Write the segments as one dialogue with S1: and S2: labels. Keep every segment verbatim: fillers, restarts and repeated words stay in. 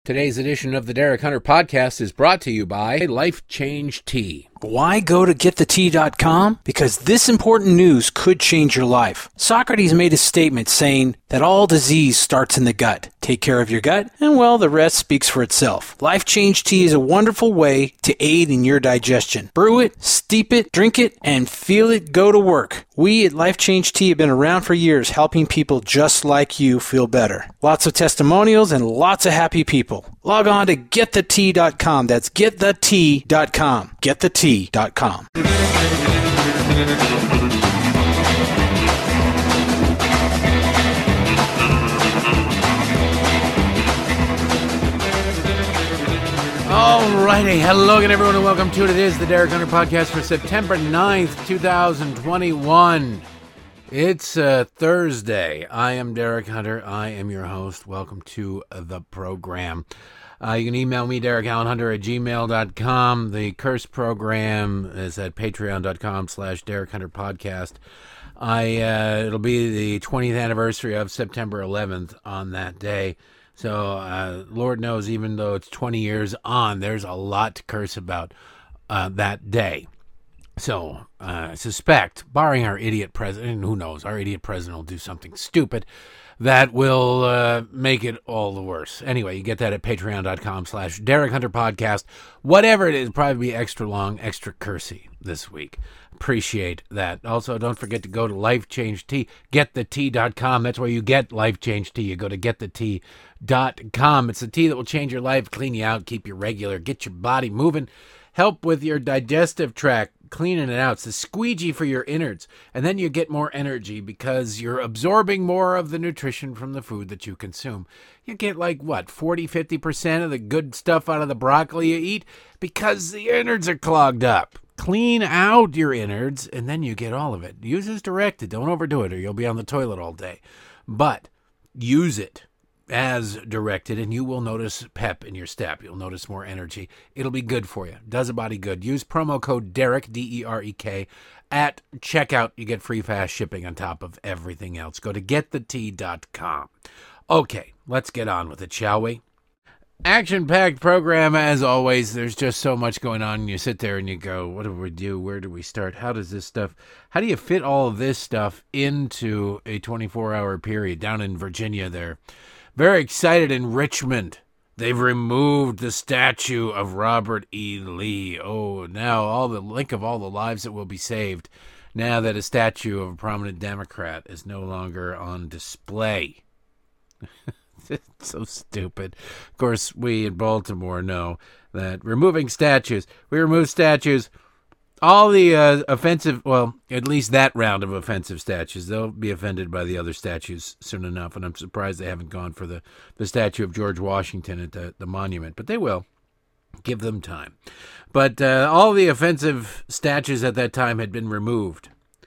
S1: Today's edition of the Derek Hunter Podcast is brought to you by Life Change Tea.
S2: Why go to get the tea dot com? Because this important news could change your life. Socrates made a statement saying that all disease starts in the gut. Take care of your gut, and well, the rest speaks for itself. Life Change Tea is a wonderful way to aid in your digestion. Brew it, steep it, drink it, and feel it go to work. We at Life Change Tea have been around for years helping people just like you feel better. Lots of testimonials and lots of happy people. Log on to get the tea dot com. That's get the tea dot com. get the tea dot com.
S1: All righty, hello again, everyone, and welcome to it. It is the Derek Hunter Podcast for September ninth, twenty twenty-one. It's uh, Thursday. I am Derek Hunter. I am your host. Welcome to the program. Uh, you can email me, Derek Allen Hunter at gmail dot com. The Curse program is at patreon dot com slash Derek Hunter Podcast. I, uh, it'll be the twentieth anniversary of September eleventh on that day. So, uh, Lord knows, even though it's twenty years on, there's a lot to curse about uh, that day. So, uh, I suspect, barring our idiot president, and who knows, our idiot president will do something stupid that will uh, make it all the worse. Anyway, you get that at patreon dot com slash Derek Hunter Podcast. Whatever it is, probably be extra long, extra cursy this week. Appreciate that. Also, don't forget to go to Life Change Tea, get the tea dot com. That's where you get Life Change Tea. You go to get the tea dot com. It's a tea that will change your life, clean you out, keep you regular, get your body moving, help with your digestive tract, cleaning it out. It's a squeegee for your innards. And then you get more energy because you're absorbing more of the nutrition from the food that you consume. You get like, what, forty, fifty percent of the good stuff out of the broccoli you eat because the innards are clogged up. Clean out your innards, and then you get all of it. Use as directed. Don't overdo it, or you'll be on the toilet all day. But use it as directed, and you will notice pep in your step. You'll notice more energy. It'll be good for you. Does a body good. Use promo code Derek, D E R E K, at checkout. You get free fast shipping on top of everything else. Go to get the tea dot com. Okay, let's get on with it, shall we? Action-packed program, as always. There's just so much going on, and you sit there and you go, what do we do? Where do we start? How does this stuff, how do you fit all of this stuff into a twenty-four hour period? Down in Virginia, they're very excited in Richmond. They've removed the statue of Robert E. Lee. Oh, now all the link of all the lives that will be saved now that a statue of a prominent Democrat is no longer on display. It's so stupid. Of course, we in Baltimore know that removing statues, we remove statues, all the uh, offensive, well, at least that round of offensive statues, they'll be offended by the other statues soon enough, and I'm surprised they haven't gone for the, the statue of George Washington at the, the monument, but they will. Give them time. But uh, all the offensive statues at that time had been removed.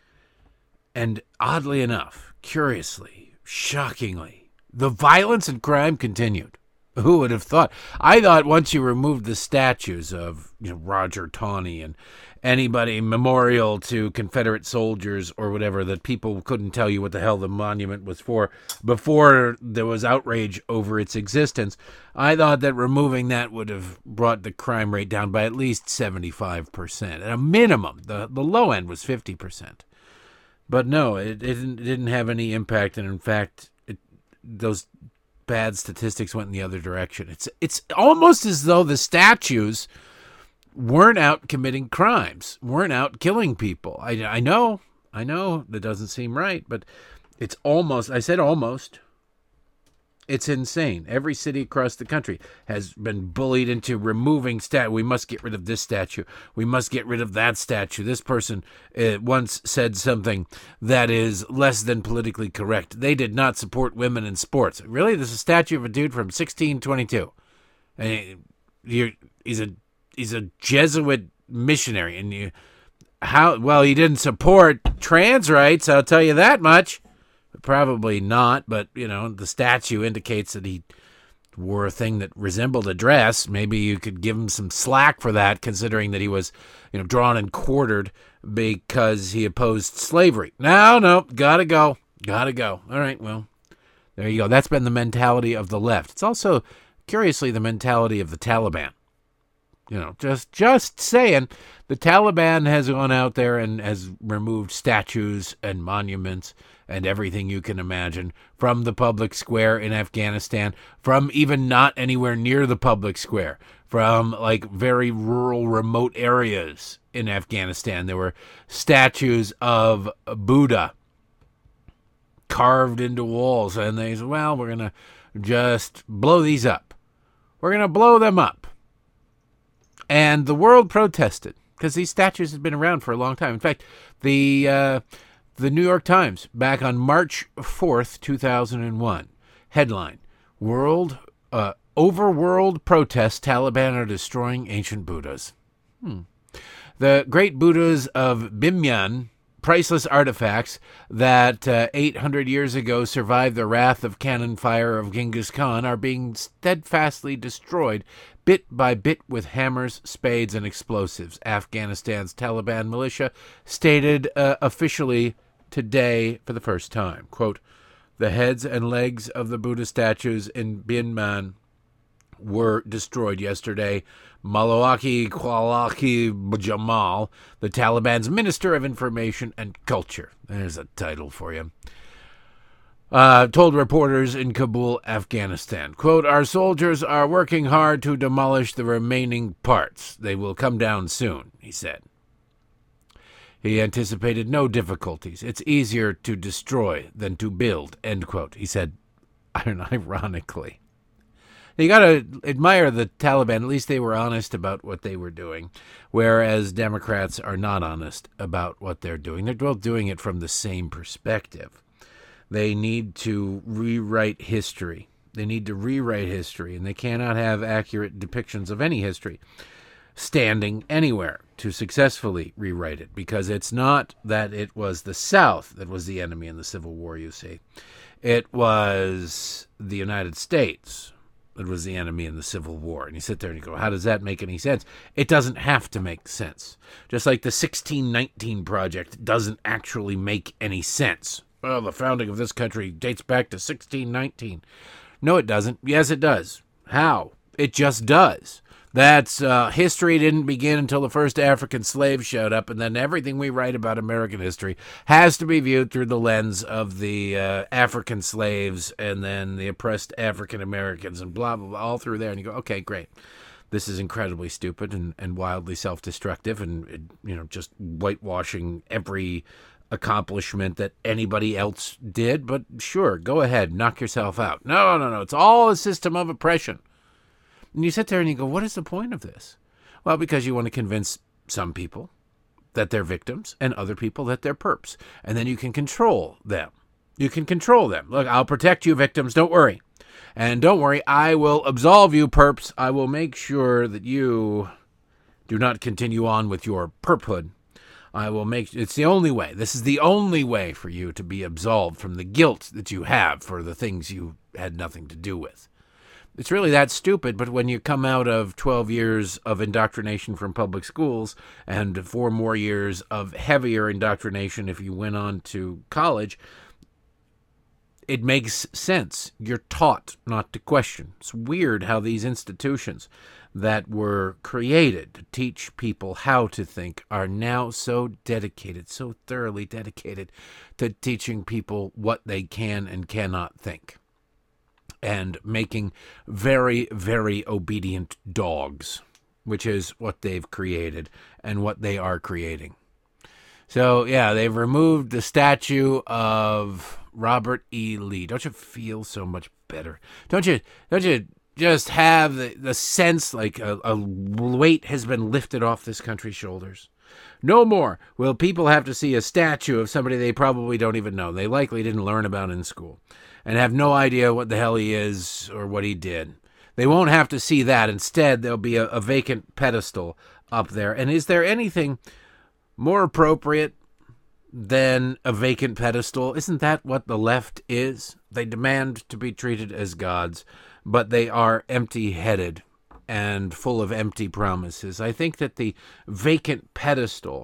S1: And oddly enough, curiously, shockingly, the violence and crime continued. Who would have thought? I thought once you removed the statues of, you know, Roger Taney and anybody memorial to Confederate soldiers or whatever, that people couldn't tell you what the hell the monument was for before there was outrage over its existence. I thought that removing that would have brought the crime rate down by at least seventy-five percent. At a minimum, the, the low end was fifty percent. But no, it, it, didn't, it didn't have any impact, and in fact, it, those bad statistics went in the other direction. It's it's almost as though the statues weren't out committing crimes, weren't out killing people. I, I know, I know that doesn't seem right, but it's almost, I said almost, it's insane. Every city across the country has been bullied into removing stat. We must get rid of this statue. We must get rid of that statue. This person uh, once said something that is less than politically correct. They did not support women in sports. Really? There's a statue of a dude from sixteen twenty-two. And you're, he's a he's a Jesuit missionary, and you how well he didn't support trans rights. I'll tell you that much. Probably not, but, you know, the statue indicates that he wore a thing that resembled a dress. Maybe you could give him some slack for that, considering that he was, you know, drawn and quartered because he opposed slavery. No, no, gotta go. Gotta go. All right, well, there you go. That's been the mentality of the left. It's also curiously, the mentality of the Taliban. You know, just just saying, the Taliban has gone out there and has removed statues and monuments and everything you can imagine from the public square in Afghanistan, from even not anywhere near the public square, from like very rural, remote areas in Afghanistan. There were statues of Buddha carved into walls, and they said, well, we're going to just blow these up. We're going to blow them up. And the world protested because these statues had been around for a long time. In fact, the uh, the New York Times, back on March fourth, two thousand one, headline, World uh, Over World Protests, Taliban are destroying ancient Buddhas. Hmm. The great Buddhas of Bimyan, priceless artifacts that uh, eight hundred years ago survived the wrath of cannon fire of Genghis Khan, are being steadfastly destroyed bit by bit with hammers, spades, and explosives. Afghanistan's Taliban militia stated uh, officially today for the first time, quote, the heads and legs of the Buddha statues in Bimyan were destroyed yesterday. Malawaki Kwalaki Jamal, the Taliban's Minister of Information and Culture, there's a title for you, uh, told reporters in Kabul, Afghanistan, quote, our soldiers are working hard to demolish the remaining parts. They will come down soon, he said. He anticipated no difficulties. It's easier to destroy than to build, end quote, he said, ironically. You got to admire the Taliban. At least they were honest about what they were doing, whereas Democrats are not honest about what they're doing. They're both doing it from the same perspective. They need to rewrite history. They need to rewrite history, and they cannot have accurate depictions of any history standing anywhere to successfully rewrite it, because it's not that it was the South that was the enemy in the Civil War, you see. It was the United States that was the enemy in the Civil War. And you sit there and you go, how does that make any sense? It doesn't have to make sense. Just like the sixteen nineteen Project doesn't actually make any sense. Well, the founding of this country dates back to sixteen nineteen. No, it doesn't. Yes, it does. How? It just does. That's uh, history didn't begin until the first African slave showed up, and then everything we write about American history has to be viewed through the lens of the uh, African slaves and then the oppressed African Americans and blah, blah, blah, all through there. And you go, okay, great. This is incredibly stupid and, and wildly self-destructive and, you know, just whitewashing every accomplishment that anybody else did. But sure, go ahead, knock yourself out. No, no, no. It's all a system of oppression. And you sit there and you go, what is the point of this? Well, because you want to convince some people that they're victims and other people that they're perps. And then you can control them. You can control them. Look, I'll protect you, victims. Don't worry. And don't worry, I will absolve you, perps. I will make sure that you do not continue on with your perphood. I will make, it's the only way. This is the only way for you to be absolved from the guilt that you have for the things you had nothing to do with. It's really that stupid, but when you come out of twelve years of indoctrination from public schools and four more years of heavier indoctrination if you went on to college, it makes sense. You're taught not to question. It's weird how these institutions that were created to teach people how to think are now so dedicated, so thoroughly dedicated to teaching people what they can and cannot think, and making very, very obedient dogs, which is what they've created and what they are creating. So, yeah, they've removed the statue of Robert E. Lee. Don't you feel so much better? Don't you, don't you just have the, the sense like a, a weight has been lifted off this country's shoulders? No more will people have to see a statue of somebody they probably don't even know. They likely didn't learn about in school and have no idea what the hell he is or what he did. They won't have to see that. Instead, there'll be a, a vacant pedestal up there. And is there anything more appropriate than a vacant pedestal? Isn't that what the left is? They demand to be treated as gods, but they are empty-headed and full of empty promises. I think that the vacant pedestal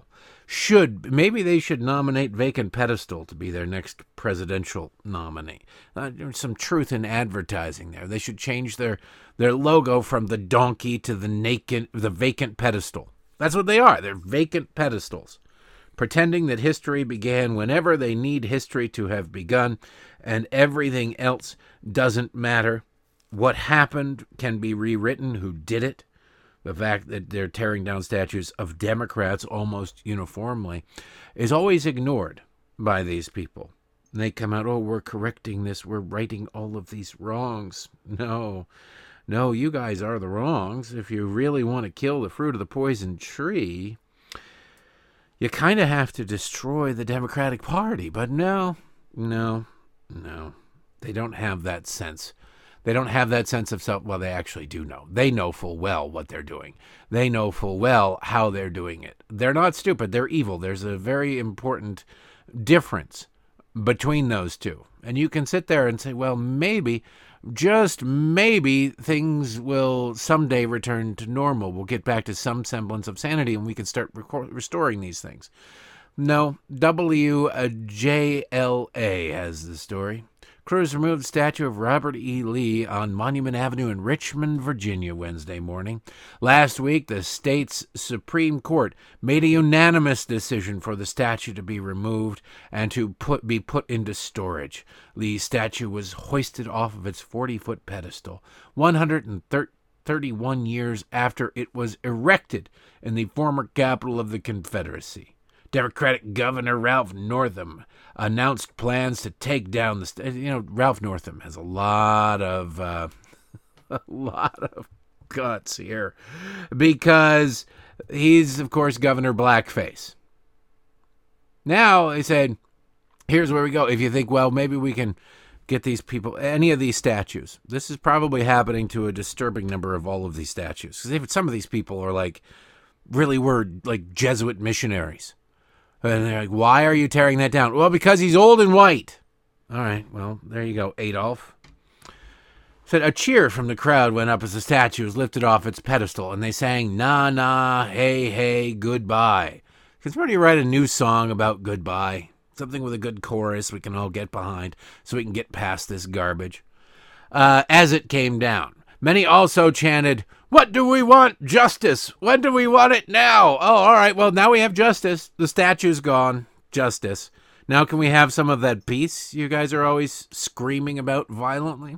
S1: should, maybe they should nominate Vacant Pedestal to be their next presidential nominee. Uh, there's some truth in advertising there. They should change their, their logo from the donkey to the naked, the Vacant Pedestal. That's what they are. They're vacant pedestals, pretending that history began whenever they need history to have begun, and everything else doesn't matter. What happened can be rewritten. Who did it? The fact that they're tearing down statues of Democrats almost uniformly is always ignored by these people. And they come out, oh, we're correcting this. We're righting all of these wrongs. No, no, you guys are the wrongs. If you really want to kill the fruit of the poison tree, you kind of have to destroy the Democratic Party. But no, no, no. They don't have that sense. They don't have that sense of self. Well, they actually do know. They know full well what they're doing. They know full well how they're doing it. They're not stupid. They're evil. There's a very important difference between those two. And you can sit there and say, well, maybe, just maybe, things will someday return to normal. We'll get back to some semblance of sanity and we can start record- restoring these things. No, W J L A has the story. Crews removed the statue of Robert E. Lee on Monument Avenue in Richmond, Virginia, Wednesday morning. Last week, the state's Supreme Court made a unanimous decision for the statue to be removed and to put be put into storage. Lee's statue was hoisted off of its forty-foot pedestal, one hundred thirty-one years after it was erected in the former capital of the Confederacy. Democratic Governor Ralph Northam announced plans to take down the st- you know Ralph Northam has a lot of uh, a lot of guts here because he's of course Governor Blackface. Now they said, here's where we go. If you think, well, maybe we can get these people, any of these statues. This is probably happening to a disturbing number of all of these statues because some of these people are like really were like Jesuit missionaries. And they're like, why are you tearing that down? Well, because he's old and white. All right, well, there you go, Adolf. Said a cheer from the crowd went up as the statue was lifted off its pedestal, and they sang, nah, nah, hey, hey, goodbye. Because where do you write a new song about goodbye? Something with a good chorus we can all get behind so we can get past this garbage. Uh, as it came down, many also chanted, what do we want? Justice. When do we want it? Now. Oh, all right. Well, now we have justice. The statue's gone. Justice. Now can we have some of that peace you guys are always screaming about violently?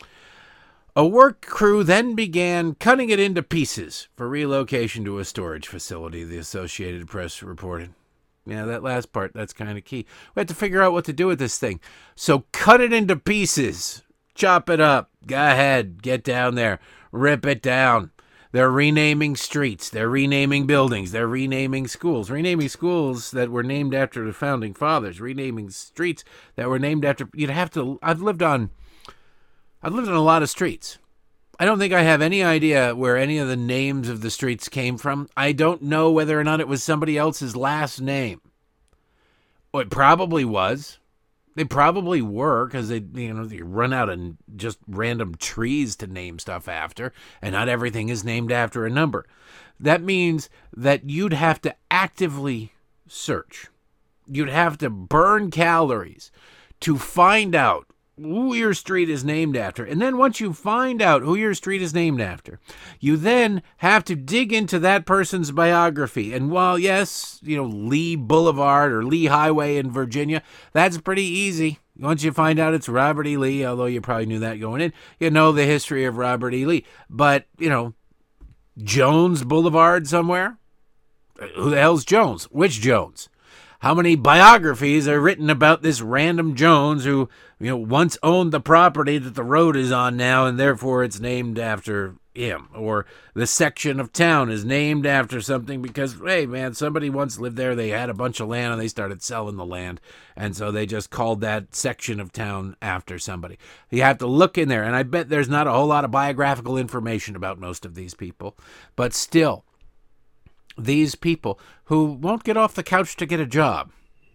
S1: A work crew then began cutting it into pieces for relocation to a storage facility, the Associated Press reported. Yeah, that last part, that's kind of key. We have to figure out what to do with this thing. So cut it into pieces. Chop it up. Go ahead. Get down there. Rip it down. They're renaming streets. They're renaming buildings. They're renaming schools. Renaming schools that were named after the founding fathers. Renaming streets that were named after... You'd have to... I've lived on... I've lived on a lot of streets. I don't think I have any idea where any of the names of the streets came from. I don't know whether or not it was somebody else's last name. Well, it probably was. They probably were, because they, you know, they run out of just random trees to name stuff after, and not everything is named after a number. That means that you'd have to actively search. You'd have to burn calories to find out who your street is named after. And then once you find out who your street is named after, you then have to dig into that person's biography. And while, yes, you know, Lee Boulevard or Lee Highway in Virginia, that's pretty easy. Once you find out it's Robert E. Lee, although you probably knew that going in, you know the history of Robert E. Lee. But, you know, Jones Boulevard somewhere? Who the hell's Jones? Which Jones? How many biographies are written about this random Jones who, you know, once owned the property that the road is on now, and therefore it's named after him? Or the section of town is named after something because, hey, man, somebody once lived there. They had a bunch of land and they started selling the land. And so they just called that section of town after somebody. You have to look in there. And I bet there's not a whole lot of biographical information about most of these people. But still, these people who won't get off the couch to get a job,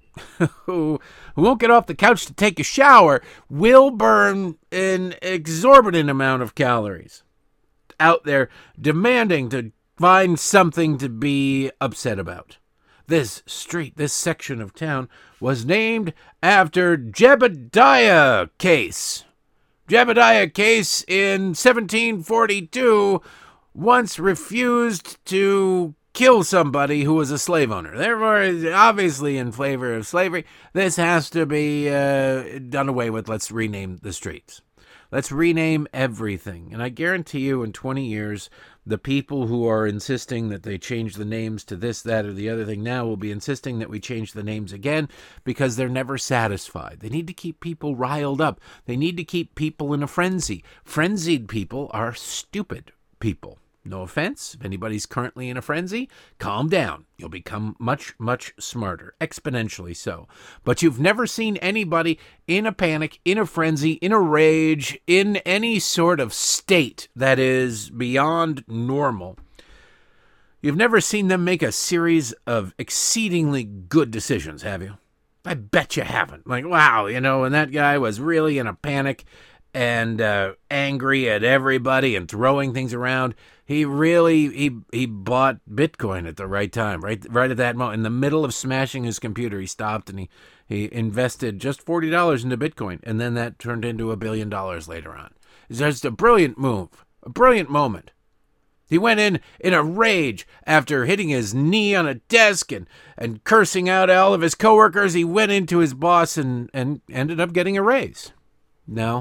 S1: who, who won't get off the couch to take a shower, will burn an exorbitant amount of calories out there demanding to find something to be upset about. This street, this section of town, was named after Jebediah Case. Jebediah Case in seventeen forty-two once refused to kill somebody who was a slave owner. Therefore, obviously in favor of slavery, this has to be uh, done away with. Let's rename the streets. Let's rename everything. And I guarantee you in twenty years, the people who are insisting that they change the names to this, that, or the other thing now will be insisting that we change the names again because they're never satisfied. They need to keep people riled up. They need to keep people in a frenzy. Frenzied people are stupid people. No offense. If anybody's currently in a frenzy, calm down. You'll become much, much smarter, exponentially so. But you've never seen anybody in a panic, in a frenzy, in a rage, in any sort of state that is beyond normal. You've never seen them make a series of exceedingly good decisions, have you? I bet you haven't. Like, wow, you know, and that guy was really in a panic and uh, angry at everybody and throwing things around. He really, he he bought Bitcoin at the right time, right right at that moment. In the middle of smashing his computer, he stopped and he, he invested just forty dollars into Bitcoin. And then that turned into a billion dollars later on. It's just a brilliant move, a brilliant moment. He went in in a rage after hitting his knee on a desk and, and cursing out all of his coworkers. He went into his boss and, and ended up getting a raise. No,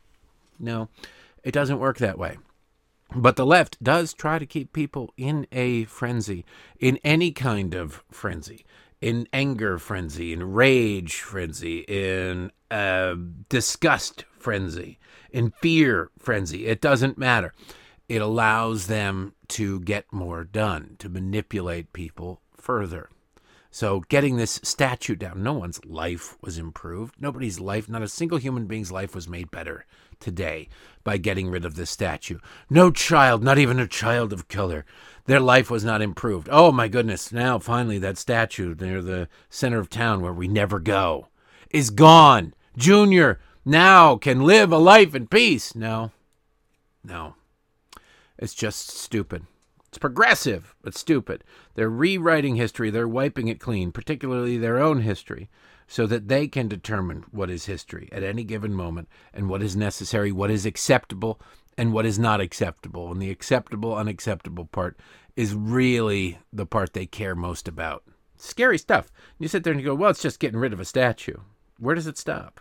S1: no, it doesn't work that way. But the left does try to keep people in a frenzy, in any kind of frenzy, in anger frenzy, in rage frenzy, in uh, disgust frenzy, in fear frenzy. It doesn't matter. It allows them to get more done, to manipulate people further. So getting this statue down, no one's life was improved. Nobody's life, not a single human being's life was made better today by getting rid of this statue. No child, not even a child of color, their life was not improved. Oh my goodness, now finally that statue near the center of town where we never go is gone. Junior now can live a life in peace. No, no, it's just stupid. It's progressive, but stupid. They're rewriting history. They're wiping it clean, particularly their own history, so that they can determine what is history at any given moment and what is necessary, what is acceptable, and what is not acceptable. And the acceptable, unacceptable part is really the part they care most about. Scary stuff. You sit there and you go, well, it's just getting rid of a statue. Where does it stop?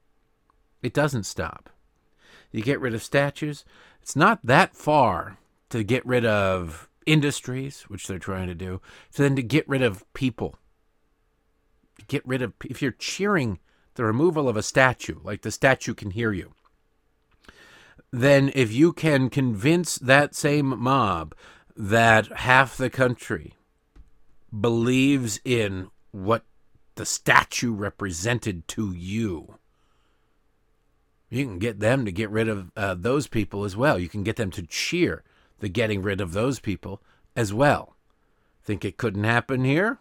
S1: It doesn't stop. You get rid of statues, it's not that far to get rid of industries, which they're trying to do, so then to get rid of people. Get rid of, if you're cheering the removal of a statue, like the statue can hear you, then if you can convince that same mob that half the country believes in what the statue represented to you, you can get them to get rid of uh, those people as well. You can get them to cheer the getting rid of those people as well. Think it couldn't happen here?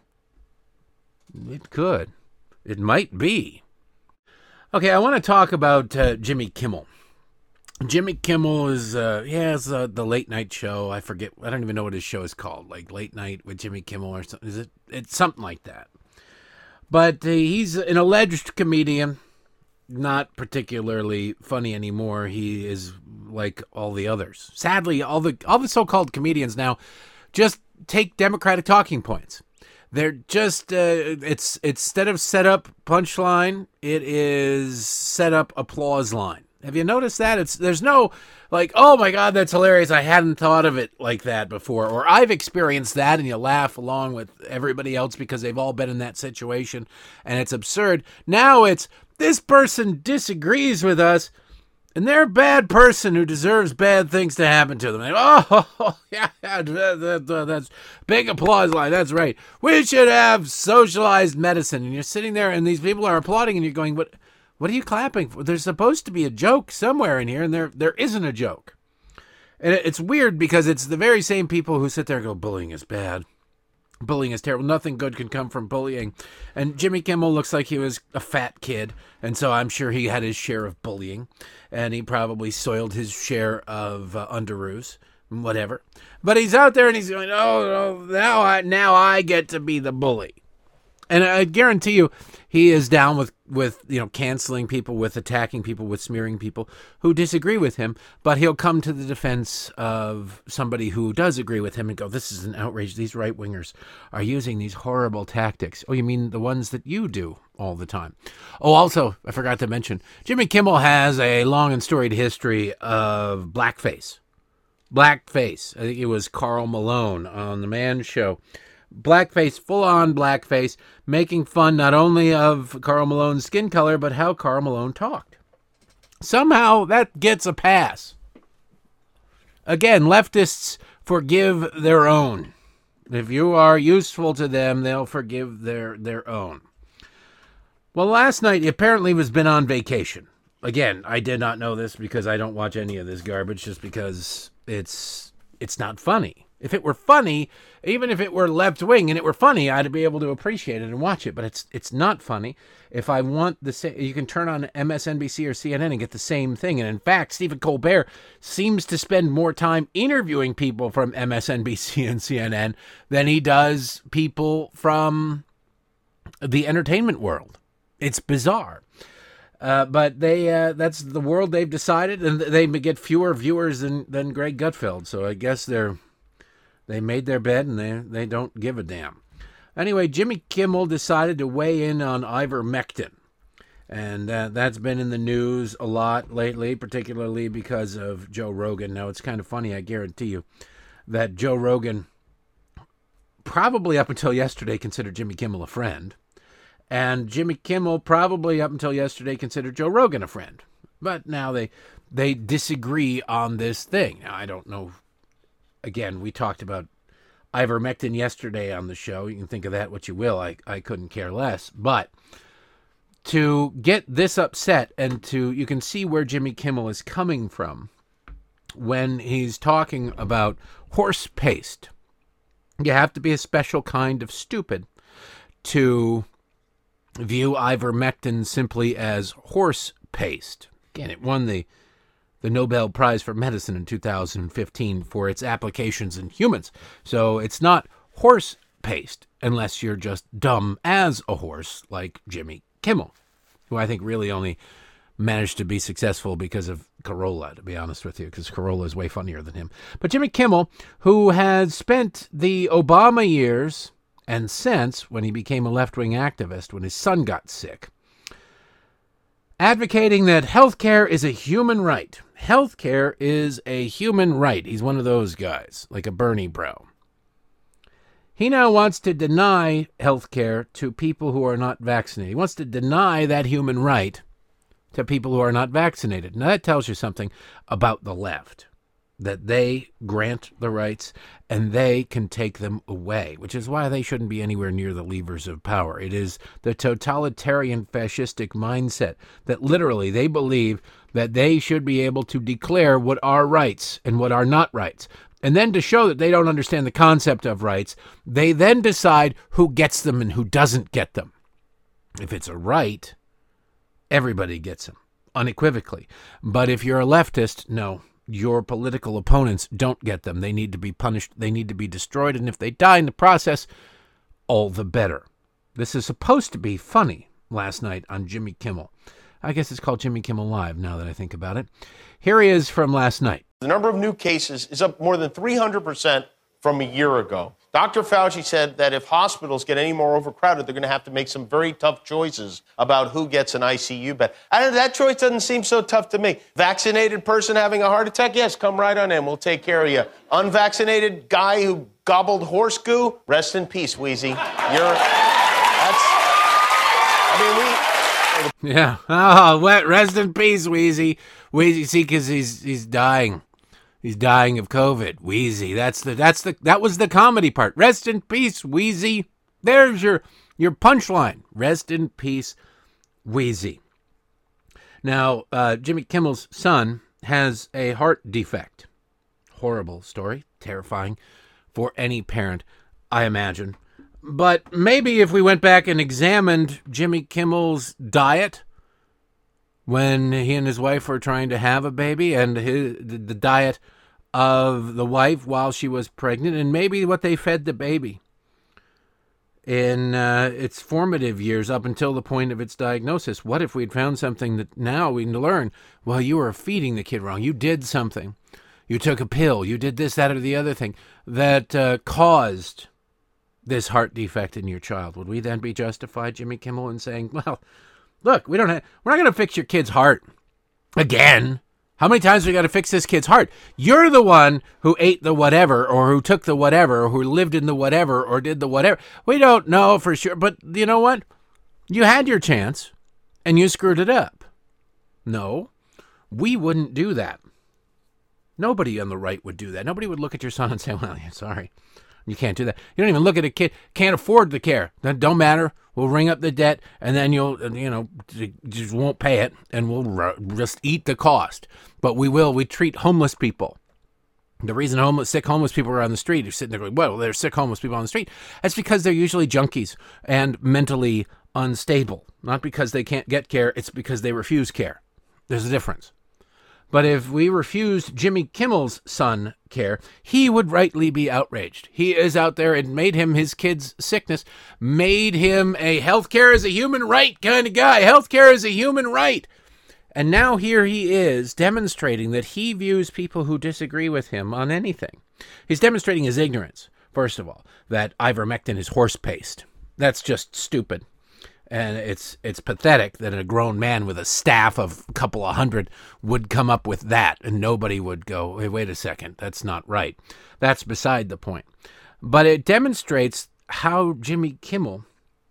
S1: It could. It might be. Okay, I want to talk about uh, Jimmy Kimmel. Jimmy Kimmel is, uh, he has uh, the late night show. I forget, I don't even know what his show is called. Like Late Night with Jimmy Kimmel or something. Is it? It's something like that. But uh, he's an alleged comedian. Not particularly funny anymore. He is like all the others. Sadly, all the all the so-called comedians now just take Democratic talking points. They're just uh, it's, it's instead of set up punchline, it is set up applause line. Have you noticed that? It's there's no like, oh my God, that's hilarious. I hadn't thought of it like that before, or I've experienced that, and you laugh along with everybody else because they've all been in that situation, and it's absurd. Now it's, this person disagrees with us, and they're a bad person who deserves bad things to happen to them. They, oh, yeah, that, that, that's big applause line. That's right. We should have socialized medicine. And you're sitting there, and these people are applauding, and you're going, what? What are you clapping for? There's supposed to be a joke somewhere in here, and there there isn't a joke. And it's weird because it's the very same people who sit there and go, bullying is bad. Bullying is terrible. Nothing good can come from bullying. And Jimmy Kimmel looks like he was a fat kid, and so I'm sure he had his share of bullying, and he probably soiled his share of uh, underoos. whatever. But he's out there and he's going, oh, oh now I now I get to be the bully. And I guarantee you, he is down with, with, you know, canceling people, with attacking people, with smearing people who disagree with him. But he'll come to the defense of somebody who does agree with him and go, this is an outrage. These right-wingers are using these horrible tactics. Oh, you mean the ones that you do all the time? Oh, also, I forgot to mention, Jimmy Kimmel has a long and storied history of blackface. Blackface. I think it was Karl Malone on The Man Show. Blackface, full-on blackface, making fun not only of Karl Malone's skin color, but how Karl Malone talked. Somehow that gets a pass. Again, leftists forgive their own. If you are useful to them, they'll forgive their, their own. Well, last night he apparently was been on vacation. Again, I did not know this because I don't watch any of this garbage, just because it's it's not funny. If it were funny, even if it were left-wing and it were funny, I'd be able to appreciate it and watch it. But it's it's not funny. If I want the same, you can turn on M S N B C or C N N and get the same thing. And in fact, Stephen Colbert seems to spend more time interviewing people from M S N B C and C N N than he does people from the entertainment world. It's bizarre. Uh, but they uh, that's the world they've decided, and they get fewer viewers than, than Greg Gutfeld. So I guess they're They made their bed, and they they don't give a damn. Anyway, Jimmy Kimmel decided to weigh in on ivermectin. And uh, that's been in the news a lot lately, particularly because of Joe Rogan. Now, it's kind of funny, I guarantee you, that Joe Rogan, probably up until yesterday, considered Jimmy Kimmel a friend. And Jimmy Kimmel, probably up until yesterday, considered Joe Rogan a friend. But now they they disagree on this thing. Now, I don't know. Again, we talked about ivermectin yesterday on the show. You can think of that what you will. I, I couldn't care less. But to get this upset, and to you can see where Jimmy Kimmel is coming from when he's talking about horse paste. You have to be a special kind of stupid to view ivermectin simply as horse paste. Again, it won the the Nobel Prize for Medicine in two thousand fifteen for its applications in humans. So it's not horse paste unless you're just dumb as a horse like Jimmy Kimmel, who I think really only managed to be successful because of Corolla, to be honest with you, because Corolla is way funnier than him. But Jimmy Kimmel, who had spent the Obama years and since, when he became a left-wing activist, when his son got sick, advocating that healthcare is a human right. Healthcare is a human right. He's one of those guys, like a Bernie bro. He now wants to deny healthcare to people who are not vaccinated. He wants to deny that human right to people who are not vaccinated. Now, that tells you something about the left, that they grant the rights and they can take them away, which is why they shouldn't be anywhere near the levers of power. It is the totalitarian fascistic mindset that literally they believe that they should be able to declare what are rights and what are not rights. And then to show that they don't understand the concept of rights, they then decide who gets them and who doesn't get them. If it's a right, everybody gets them, unequivocally. But if you're a leftist, no. Your political opponents don't get them. They need to be punished. They need to be destroyed. And if they die in the process, all the better. This is supposed to be funny last night on Jimmy Kimmel. I guess it's called Jimmy Kimmel Live now that I think about it. Here he is from last night.
S3: The number of new cases is up more than three hundred percent from a year ago. Doctor Fauci said that if hospitals get any more overcrowded, they're going to have to make some very tough choices about who gets an I C U bed. And that choice doesn't seem so tough to me. Vaccinated person having a heart attack? Yes, come right on in. We'll take care of you. Unvaccinated guy who gobbled horse goo? Rest in peace, Wheezy. You're... That's... I
S1: mean, we... Yeah. Oh, rest in peace, Wheezy. Wheezy, see, because he's, he's dying. He's dying of COVID. Wheezy. That's the that's the that was the comedy part. Rest in peace, Wheezy. There's your your punchline. Rest in peace, Wheezy. Now, uh, Jimmy Kimmel's son has a heart defect. Horrible story. Terrifying for any parent, I imagine. But maybe if we went back and examined Jimmy Kimmel's diet when he and his wife were trying to have a baby, and his, the diet of the wife while she was pregnant, and maybe what they fed the baby in uh, its formative years up until the point of its diagnosis. What if we'd found something that now we can learn? Well, you were feeding the kid wrong. You did something. You took a pill. You did this, that, or the other thing that uh, caused this heart defect in your child. Would we then be justified, Jimmy Kimmel, in saying, well, look, we don't have, we're not going to fix your kid's heart again. How many times we got to fix this kid's heart? You're the one who ate the whatever, or who took the whatever, or who lived in the whatever, or did the whatever. We don't know for sure, but you know what? You had your chance, and you screwed it up. No, we wouldn't do that. Nobody on the right would do that. Nobody would look at your son and say, well, yeah, sorry, you can't do that. You don't even look at a kid, can't afford the care. That don't matter. We'll ring up the debt, and then you'll, you know, just won't pay it, and we'll just eat the cost. But we will. We treat homeless people. The reason homeless, sick homeless people are on the street, are sitting there going, well, there's sick homeless people on the street. That's because they're usually junkies and mentally unstable. Not because they can't get care. It's because they refuse care. There's a difference. But if we refused Jimmy Kimmel's son care, he would rightly be outraged. He is out there and made him his kid's sickness, made him a healthcare is a human right kind of guy. Healthcare is a human right. And now here he is demonstrating that he views people who disagree with him on anything. He's demonstrating his ignorance, first of all, that ivermectin is horse paste. That's just stupid. And it's it's pathetic that a grown man with a staff of a couple of hundred would come up with that, and nobody would go, hey, wait a second, that's not right. That's beside the point. But it demonstrates how Jimmy Kimmel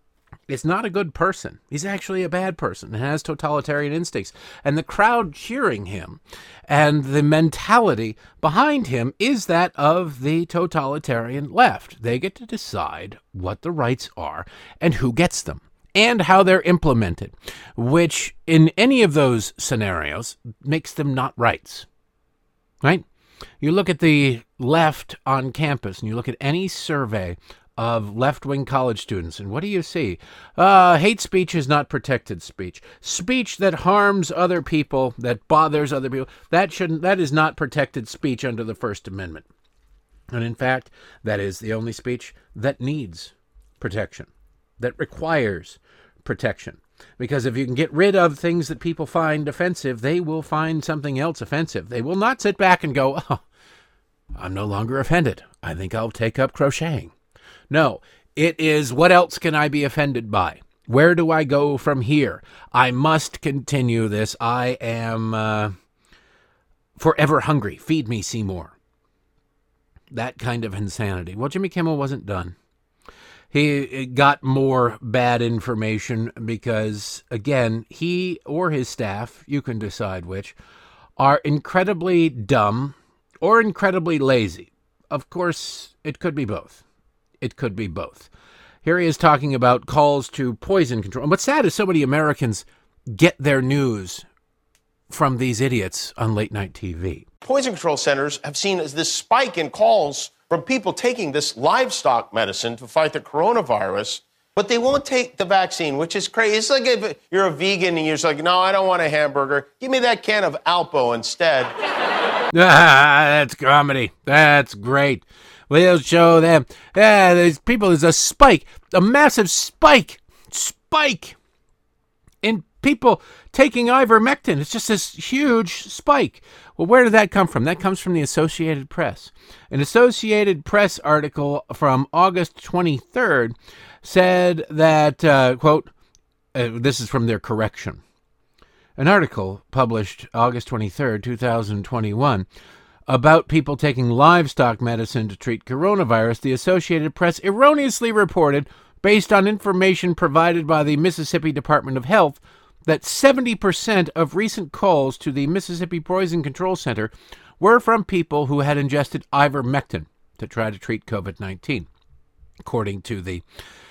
S1: is not a good person. He's actually a bad person and has totalitarian instincts. And the crowd cheering him and the mentality behind him is that of the totalitarian left. They get to decide what the rights are and who gets them, and how they're implemented, which in any of those scenarios makes them not rights, right? You look at the left on campus and you look at any survey of left-wing college students, and what do you see? Uh, hate speech is not protected speech. Speech that harms other people, that bothers other people, that shouldn't, that is not protected speech under the First Amendment. And in fact, that is the only speech that needs protection, that requires protection. Because if you can get rid of things that people find offensive, they will find something else offensive. They will not sit back and go, oh, I'm no longer offended. I think I'll take up crocheting. No, it is, what else can I be offended by? Where do I go from here? I must continue this. I am uh, forever hungry. Feed me, Seymour. That kind of insanity. Well, Jimmy Kimmel wasn't done. He got more bad information because, again, he or his staff, you can decide which, are incredibly dumb or incredibly lazy. Of course, it could be both. It could be both. Here he is talking about calls to poison control. And what's sad is so many Americans get their news from these idiots on late night T V.
S3: Poison control centers have seen this spike in calls from people taking this livestock medicine to fight the coronavirus, but they won't take the vaccine, which is crazy. It's like if you're a vegan and you're just like, no, I don't want a hamburger. Give me that can of Alpo instead.
S1: Ah, that's comedy. That's great. We'll show them. Yeah, there's people, there's a spike, a massive spike, spike in people taking ivermectin. It's just this huge spike. Well, where did that come from? That comes from the Associated Press. An Associated Press article from August twenty-third said that, uh, quote, uh, this is from their correction. An article published August twenty-third, twenty twenty-one, about people taking livestock medicine to treat coronavirus, the Associated Press erroneously reported, based on information provided by the Mississippi Department of Health, that seventy percent of recent calls to the Mississippi Poison Control Center were from people who had ingested ivermectin to try to treat covid nineteen, according to the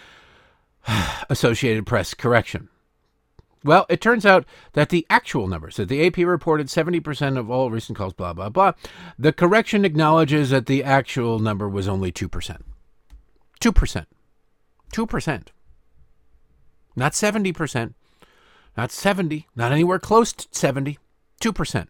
S1: Associated Press correction. Well, it turns out that the actual numbers, that the A P reported seventy percent of all recent calls, blah, blah, blah. The correction acknowledges that the actual number was only two percent. two percent. two percent. Not seventy percent. Not seventy. Not anywhere close to seventy. two percent.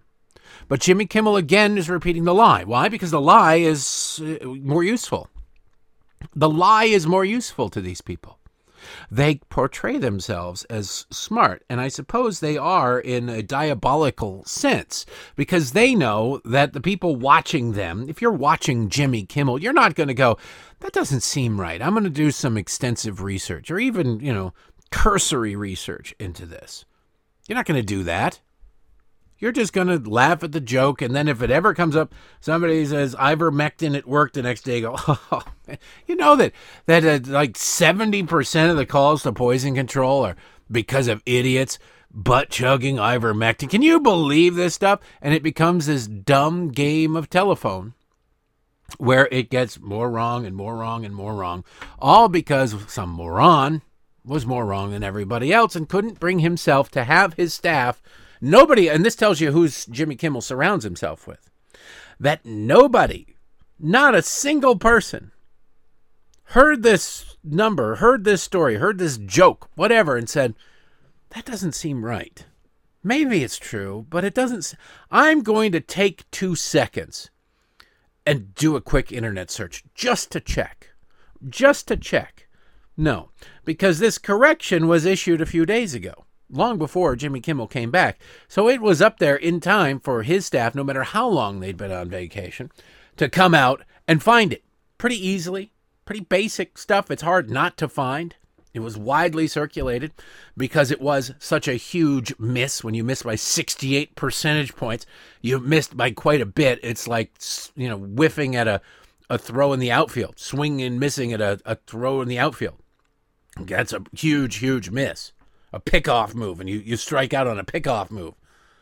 S1: But Jimmy Kimmel again is repeating the lie. Why? Because the lie is uh, more useful. The lie is more useful to these people. They portray themselves as smart, and I suppose they are in a diabolical sense, because they know that the people watching them, if you're watching Jimmy Kimmel, you're not going to go, that doesn't seem right. I'm going to do some extensive research, or even, you know, cursory research into this. You're not going to do that. You're just going to laugh at the joke, and then if it ever comes up, somebody says ivermectin at work the next day, you go, oh, man. You know that, that uh, like seventy percent of the calls to poison control are because of idiots butt-chugging ivermectin. Can you believe this stuff? And it becomes this dumb game of telephone where it gets more wrong and more wrong and more wrong, all because some moron was more wrong than everybody else and couldn't bring himself to have his staff. Nobody, and this tells you who Jimmy Kimmel surrounds himself with, that nobody, not a single person, heard this number, heard this story, heard this joke, whatever, and said, that doesn't seem right. Maybe it's true, but it doesn't. I'm going to take two seconds and do a quick internet search just to check. Just to check. No, because this correction was issued a few days ago, long before Jimmy Kimmel came back. So it was up there in time for his staff, no matter how long they'd been on vacation, to come out and find it pretty easily. Pretty basic stuff. It's hard not to find. It was widely circulated because it was such a huge miss. When you miss by sixty-eight percentage points, you missed by quite a bit. It's like, you know, whiffing at a, a throw in the outfield, swinging and missing at a, a throw in the outfield. That's a huge, huge miss. A pickoff move, and you, you strike out on a pickoff move.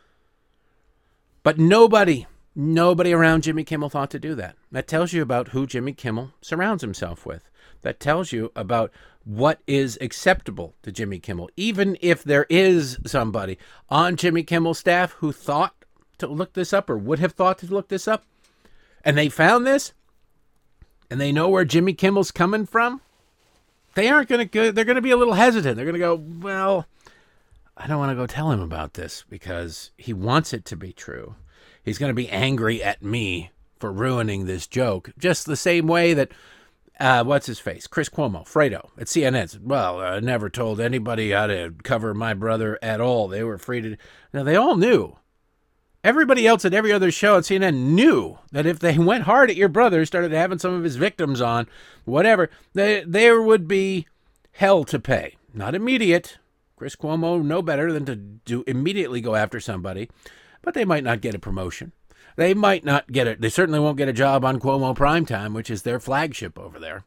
S1: But nobody, nobody around Jimmy Kimmel thought to do that. That tells you about who Jimmy Kimmel surrounds himself with. That tells you about what is acceptable to Jimmy Kimmel. Even if there is somebody on Jimmy Kimmel's staff who thought to look this up or would have thought to look this up, and they found this, and they know where Jimmy Kimmel's coming from, they aren't going to go, they're going to be a little hesitant. They're going to go, well, I don't want to go tell him about this because he wants it to be true. He's going to be angry at me for ruining this joke, just the same way that Uh, what's his face? Chris Cuomo, Fredo, at C N N. Said, well, I never told anybody how to cover my brother at all. They were free to. Now, they all knew. Everybody else at every other show at C N N knew that if they went hard at your brother, started having some of his victims on, whatever, they, there would be hell to pay. Not immediate. Chris Cuomo no better than to do immediately go after somebody, but they might not get a promotion. They might not get it. They certainly won't get a job on Cuomo Primetime, which is their flagship over there.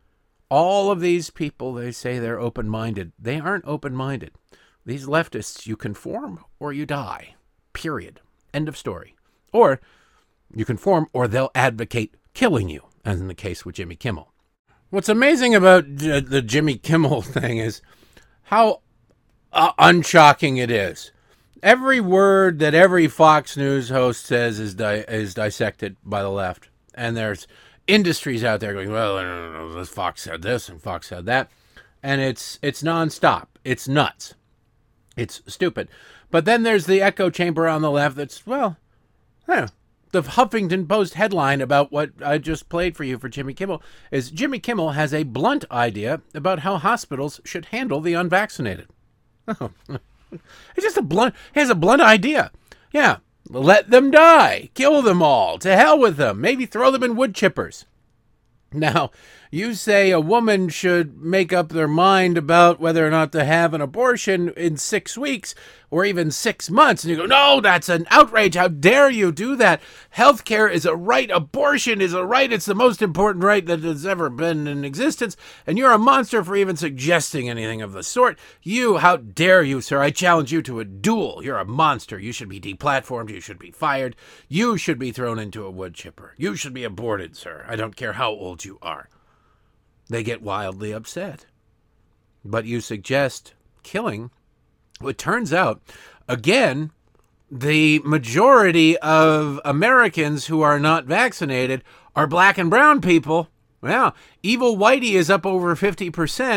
S1: All of these people, they say they're open-minded. They aren't open-minded. These leftists, you conform or you die. Period. End of story. Or you conform or they'll advocate killing you, as in the case with Jimmy Kimmel. What's amazing about J- the Jimmy Kimmel thing is how uh, unshocking it is. Every word that every Fox News host says is di- is dissected by the left. And there's industries out there going, well, no, no, no, Fox said this and Fox said that. And it's it's nonstop. It's nuts. It's stupid. But then there's the echo chamber on the left that's, well, yeah. The Huffington Post headline about what I just played for you for Jimmy Kimmel is Jimmy Kimmel has a blunt idea about how hospitals should handle the unvaccinated. Oh, it's just a blunt, he has a blunt idea. Yeah, let them die. Kill them all. To hell with them. Maybe throw them in wood chippers. Now, you say a woman should make up their mind about whether or not to have an abortion in six weeks or even six months. And you go, no, that's an outrage. How dare you do that? Healthcare is a right. Abortion is a right. It's the most important right that has ever been in existence. And you're a monster for even suggesting anything of the sort. You, how dare you, sir? I challenge you to a duel. You're a monster. You should be deplatformed. You should be fired. You should be thrown into a wood chipper. You should be aborted, sir. I don't care how old you are. They get wildly upset. But you suggest killing. Well, it turns out, again, the majority of Americans who are not vaccinated are black and brown people. Well, evil Whitey is up over fifty percent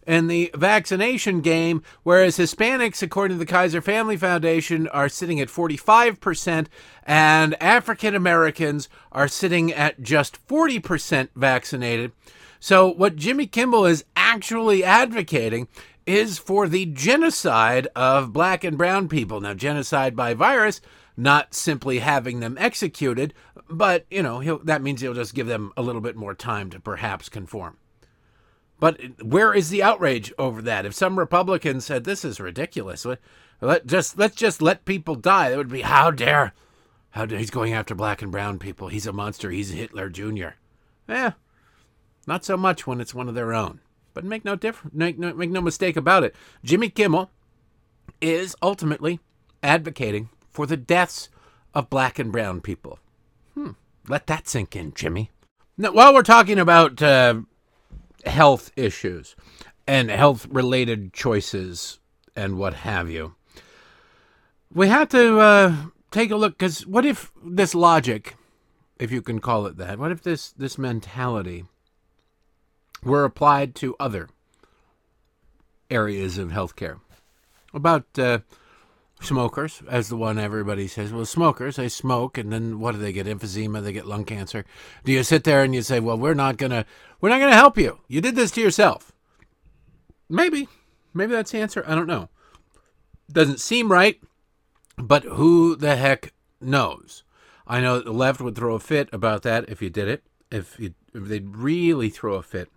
S1: in the vaccination game, whereas Hispanics, according to the Kaiser Family Foundation, are sitting at forty-five percent, and African Americans are sitting at just forty percent vaccinated. So what Jimmy Kimmel is actually advocating is for the genocide of black and brown people. Now, genocide by virus, not simply having them executed, but, you know, he'll, that means he'll just give them a little bit more time to perhaps conform. But where is the outrage over that? If some Republicans said, this is ridiculous, let just let's just let people die, that would be, how dare, how dare, he's going after black and brown people. He's a monster. He's Hitler Junior Eh, not so much when it's one of their own. But make no difference, make no, make no mistake about it. Jimmy Kimmel is ultimately advocating for the deaths of black and brown people. Hmm. Let that sink in, Jimmy. Now, while we're talking about uh, health issues and health-related choices and what have you, we have to uh, take a look, because what if this logic, if you can call it that, what if this, this mentality were applied to other areas of healthcare? About uh, smokers, as the one everybody says, well, smokers, they smoke, and then what do they get? Emphysema, they get lung cancer. Do you sit there and you say, well, we're not gonna, we're not gonna help you. You did this to yourself. Maybe, maybe that's the answer. I don't know. Doesn't seem right, but who the heck knows? I know that the left would throw a fit about that if you did it. If you, if they'd really throw a fit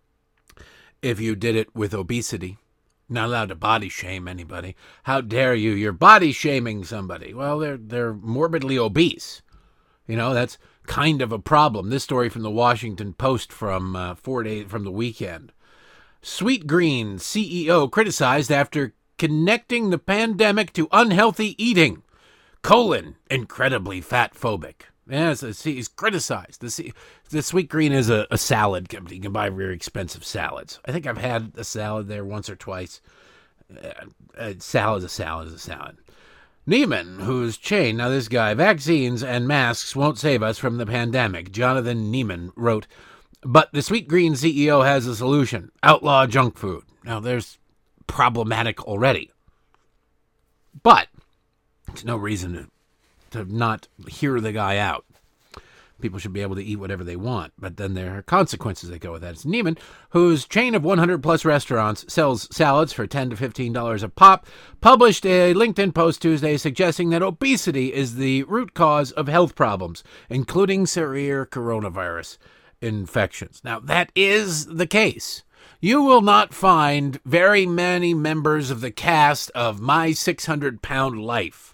S1: if you did it with obesity. Not allowed to body shame anybody. How dare you? You're body shaming somebody. Well, they're they're morbidly obese. You know, that's kind of a problem. This story from the Washington Post from uh, four days from the weekend. Sweetgreen C E O criticized after connecting the pandemic to unhealthy eating. Colon, incredibly fat phobic. Yes, yeah, he's criticized. The, the Sweetgreen is a, a salad company. You can buy very expensive salads. I think I've had a salad there once or twice. Uh, a salad is a salad is a salad. Neiman, whose chain, now this guy, vaccines and masks won't save us from the pandemic. Jonathan Neiman wrote, but the Sweetgreen C E O has a solution. Outlaw junk food. Now there's problematic already. But there's no reason to to not hear the guy out. People should be able to eat whatever they want, but then there are consequences that go with that. It's Neiman, whose chain of one hundred plus restaurants sells salads for ten to fifteen dollars a pop, published a LinkedIn post Tuesday suggesting that obesity is the root cause of health problems, including severe coronavirus infections. Now, that is the case. You will not find very many members of the cast of My six hundred pound Life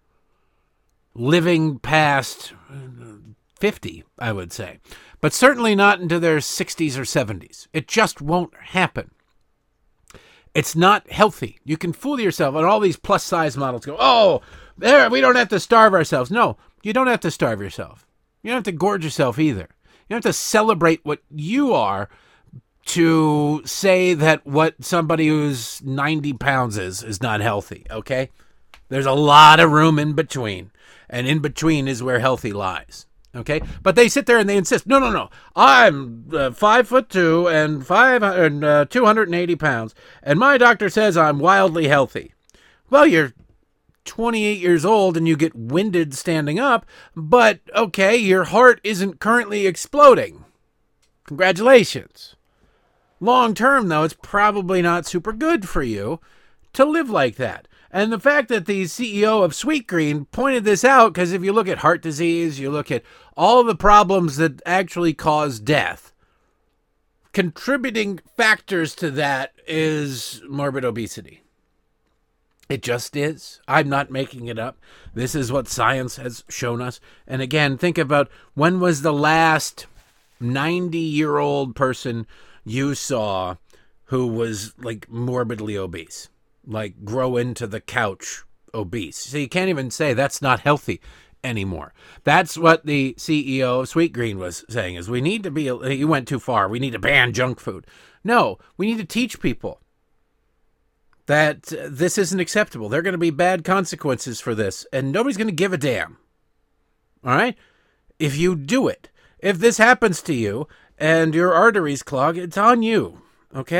S1: living past fifty, I would say, but certainly not into their sixties or seventies. It just won't happen. It's not healthy. You can fool yourself, and all these plus size models go, oh, there, we don't have to starve ourselves. No, you don't have to starve yourself. You don't have to gorge yourself either. You don't have to celebrate what you are to say that what somebody who's ninety pounds is is not healthy, okay? There's a lot of room in between. And in between is where healthy lies, okay? But they sit there and they insist, no, no, no, I'm uh, five foot two and five and uh, two hundred eighty pounds, and my doctor says I'm wildly healthy. Well, you're twenty-eight years old and you get winded standing up, but okay, your heart isn't currently exploding. Congratulations. Long term, though, it's probably not super good for you to live like that. And the fact that the C E O of Sweetgreen pointed this out, because if you look at heart disease, you look at all the problems that actually cause death, contributing factors to that is morbid obesity. It just is. I'm not making it up. This is what science has shown us. And again, think about, when was the last ninety-year-old person you saw who was like morbidly obese? Like grow into the couch obese. So you can't even say that's not healthy anymore. That's what the C E O of Sweetgreen was saying, is we need to be, you went too far. We need to ban junk food. No, we need to teach people that uh, this isn't acceptable. There are going to be bad consequences for this, and nobody's going to give a damn. All right? If you do it, if this happens to you and your arteries clog, it's on you. Okay?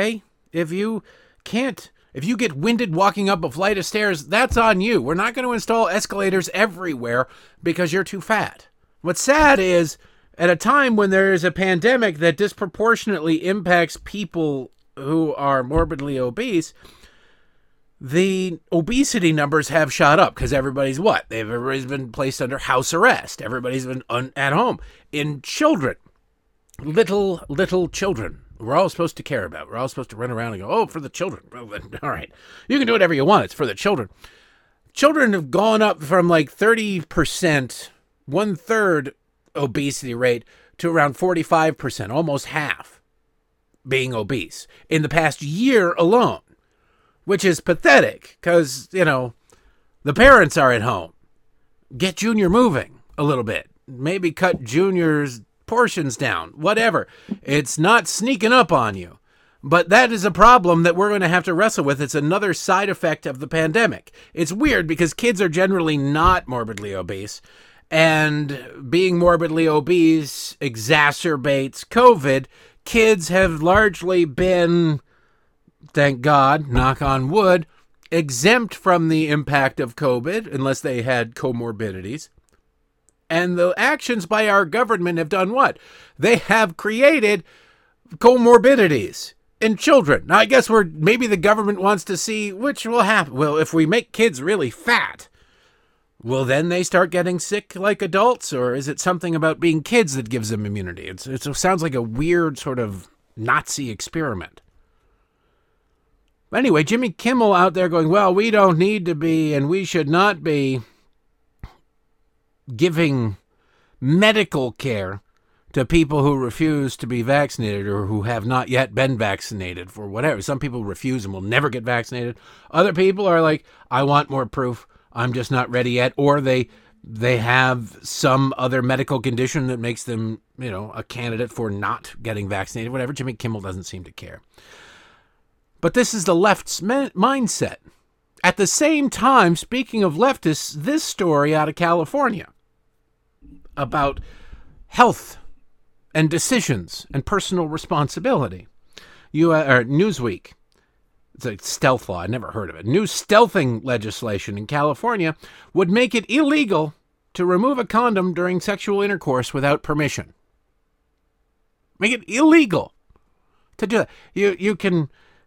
S1: If you can't, if you get winded walking up a flight of stairs, that's on you. We're not going to install escalators everywhere because you're too fat. What's sad is, at a time when there is a pandemic that disproportionately impacts people who are morbidly obese, the obesity numbers have shot up because everybody's what? They've everybody's been placed under house arrest. Everybody's been un- at home. In children, little, little children, we're all supposed to care about. We're all supposed to run around and go, oh, for the children. Well, then, all right. You can do whatever you want. It's for the children. Children have gone up from like thirty percent, one third obesity rate to around forty-five percent, almost half being obese in the past year alone, which is pathetic because, you know, the parents are at home. Get Junior moving a little bit. Maybe cut Junior's portions down, whatever. It's not sneaking up on you. But that is a problem that we're going to have to wrestle with. It's another side effect of the pandemic. It's weird because kids are generally not morbidly obese. And being morbidly obese exacerbates COVID. Kids have largely been, thank God, knock on wood, exempt from the impact of COVID, unless they had comorbidities. And the actions by our government have done what? They have created comorbidities in children. Now, I guess we're maybe the government wants to see which will happen. Well, if we make kids really fat, will then they start getting sick like adults? Or is it something about being kids that gives them immunity? It's, it's, it sounds like a weird sort of Nazi experiment. But anyway, Jimmy Kimmel out there going, well, we don't need to be and we should not be giving medical care to people who refuse to be vaccinated or who have not yet been vaccinated for whatever. Some people refuse and will never get vaccinated. Other people are like, I want more proof. I'm just not ready yet. Or they they have some other medical condition that makes them, you know, a candidate for not getting vaccinated, whatever. Jimmy Kimmel doesn't seem to care. But this is the left's me- mindset. At the same time, speaking of leftists, this story out of California about health and decisions and personal responsibility. You, uh, or Newsweek. It's a stealth law. I never heard of it. New stealthing legislation in California would make it illegal to remove a condom during sexual intercourse without permission. Make it illegal to do that. You you can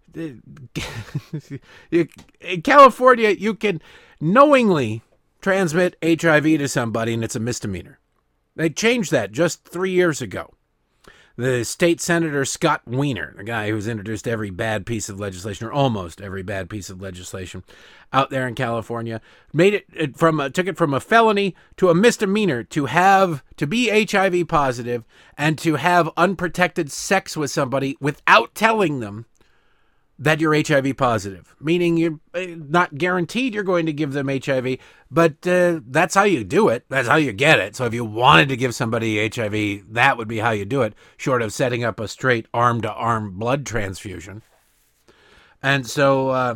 S1: you, in California you can knowingly transmit H I V to somebody and it's a misdemeanor. They changed that just three years ago. The state senator Scott Wiener, the guy who's introduced every bad piece of legislation, or almost every bad piece of legislation out there in California, made it, it from a, took it from a felony to a misdemeanor to have to be H I V positive and to have unprotected sex with somebody without telling them that you're H I V positive, meaning you're not guaranteed you're going to give them H I V, but uh, that's how you do it. That's how you get it. So if you wanted to give somebody H I V, that would be how you do it, short of setting up a straight arm-to-arm blood transfusion. And so uh,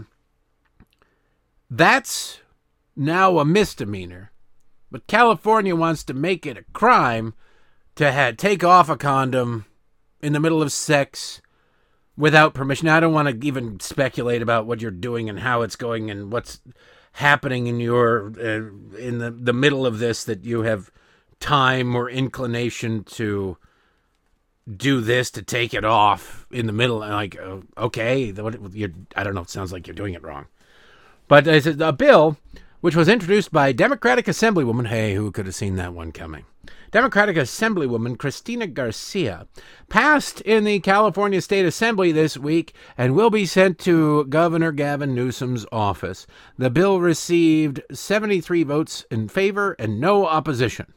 S1: that's now a misdemeanor, but California wants to make it a crime to ha- take off a condom in the middle of sex without permission. Now, I don't want to even speculate about what you're doing and how it's going and what's happening in your uh, in the, the middle of this that you have time or inclination to do this, to take it off in the middle. Like, uh, okay, what, you're, I don't know, it sounds like you're doing it wrong. But it's a bill which was introduced by Democratic Assemblywoman, hey, who could have seen that one coming? Democratic Assemblywoman Cristina Garcia passed in the California State Assembly this week and will be sent to Governor Gavin Newsom's office. The bill received seventy-three votes in favor and no opposition.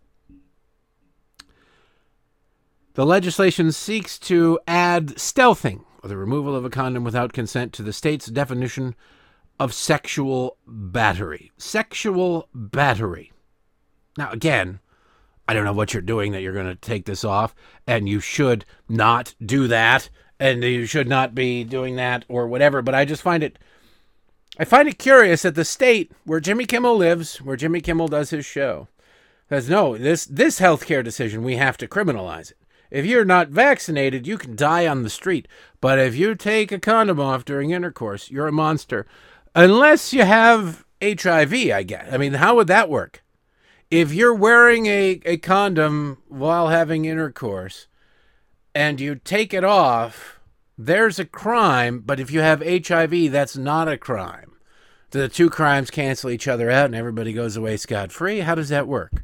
S1: The legislation seeks to add stealthing, or the removal of a condom without consent, to the state's definition of sexual battery. Sexual battery. Now, again, I don't know what you're doing that you're going to take this off, and you should not do that, and you should not be doing that, or whatever, but I just find it, I find it curious that the state where Jimmy Kimmel lives, where Jimmy Kimmel does his show, says, no, this, this healthcare decision, we have to criminalize it. If you're not vaccinated, you can die on the street. But if you take a condom off during intercourse, you're a monster. Unless you have H I V, I guess. I mean, how would that work? If you're wearing a, a condom while having intercourse and you take it off, there's a crime. But if you have H I V, that's not a crime. Do the two crimes cancel each other out and everybody goes away scot-free? How does that work?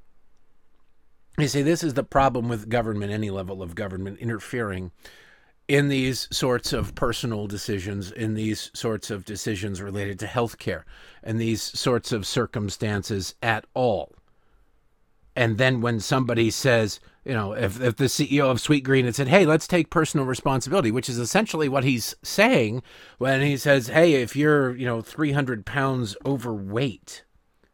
S1: You see, this is the problem with government, any level of government interfering in these sorts of personal decisions, in these sorts of decisions related to healthcare, and these sorts of circumstances at all. And then when somebody says, you know, if, if the C E O of Sweetgreen had said, hey, let's take personal responsibility, which is essentially what he's saying when he says, hey, if you're, you know, three hundred pounds overweight,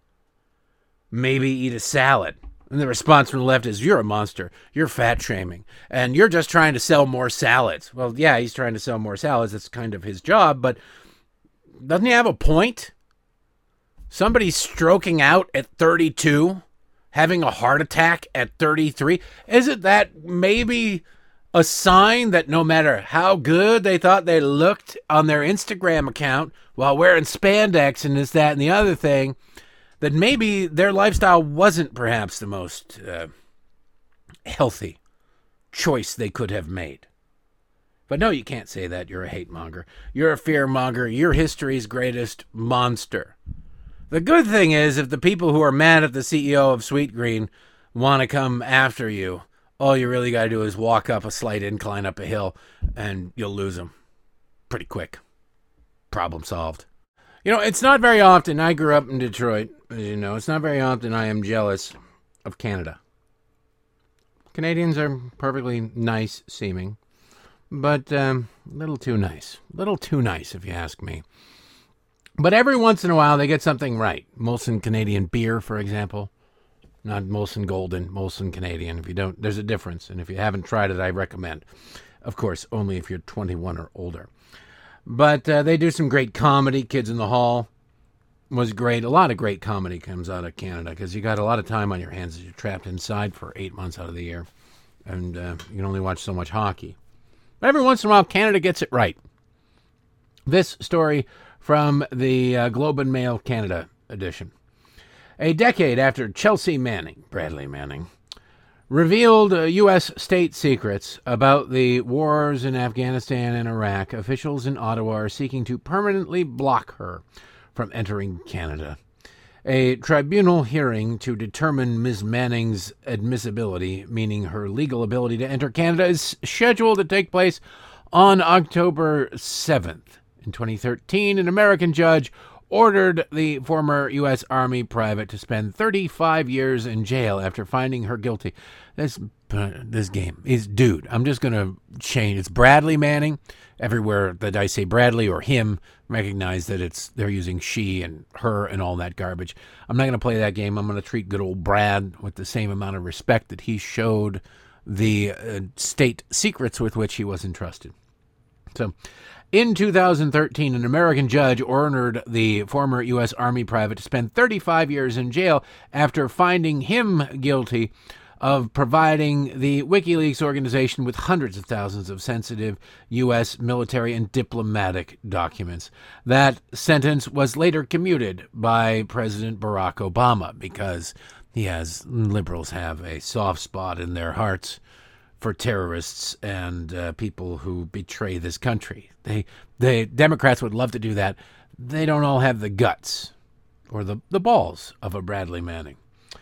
S1: maybe eat a salad. And the response from the left is, you're a monster. You're fat shaming. And you're just trying to sell more salads. Well, yeah, he's trying to sell more salads. That's kind of his job. But doesn't he have a point? Somebody's stroking out at thirty-two, having a heart attack at thirty-three. Isn't that maybe a sign that no matter how good they thought they looked on their Instagram account while wearing spandex and this, that, and the other thing, that maybe their lifestyle wasn't perhaps the most uh, healthy choice they could have made? But no, you can't say that. You're a hate monger. You're a fear monger. You're history's greatest monster. The good thing is, if the people who are mad at the C E O of Sweetgreen want to come after you, all you really got to do is walk up a slight incline up a hill and you'll lose them pretty quick. Problem solved. You know, it's not very often, I grew up in Detroit, as you know, it's not very often I am jealous of Canada. Canadians are perfectly nice seeming, but um, a little too nice. A little too nice, if you ask me. But every once in a while, they get something right. Molson Canadian beer, for example. Not Molson Golden, Molson Canadian. If you don't, there's a difference. And if you haven't tried it, I recommend. Of course, only if you're twenty-one or older. But uh, they do some great comedy. Kids in the Hall was great. A lot of great comedy comes out of Canada because you got a lot of time on your hands as you're trapped inside for eight months out of the year. And uh, you can only watch so much hockey. But every once in a while, Canada gets it right. This story from the uh, Globe and Mail Canada edition. A decade after Chelsea Manning, Bradley Manning, revealed uh, U S state secrets about the wars in Afghanistan and Iraq, officials in Ottawa are seeking to permanently block her from entering Canada. A tribunal hearing to determine Miz Manning's admissibility, meaning her legal ability to enter Canada, is scheduled to take place on October seventh. In twenty thirteen, an American judge ordered the former U S Army private to spend thirty-five years in jail after finding her guilty. This uh, this game is, dude, I'm just going to change. It's Bradley Manning. Everywhere that I say Bradley or him, recognize that it's they're using she and her and all that garbage. I'm not going to play that game. I'm going to treat good old Brad with the same amount of respect that he showed the uh, state secrets with which he was entrusted. So, in two thousand thirteen, an American judge ordered the former U S Army private to spend thirty-five years in jail after finding him guilty of providing the WikiLeaks organization with hundreds of thousands of sensitive U S military and diplomatic documents. That sentence was later commuted by President Barack Obama because he has, liberals have a soft spot in their hearts for terrorists and uh, people who betray this country. They, the Democrats would love to do that. They don't all have the guts or the, the balls of a Bradley Manning.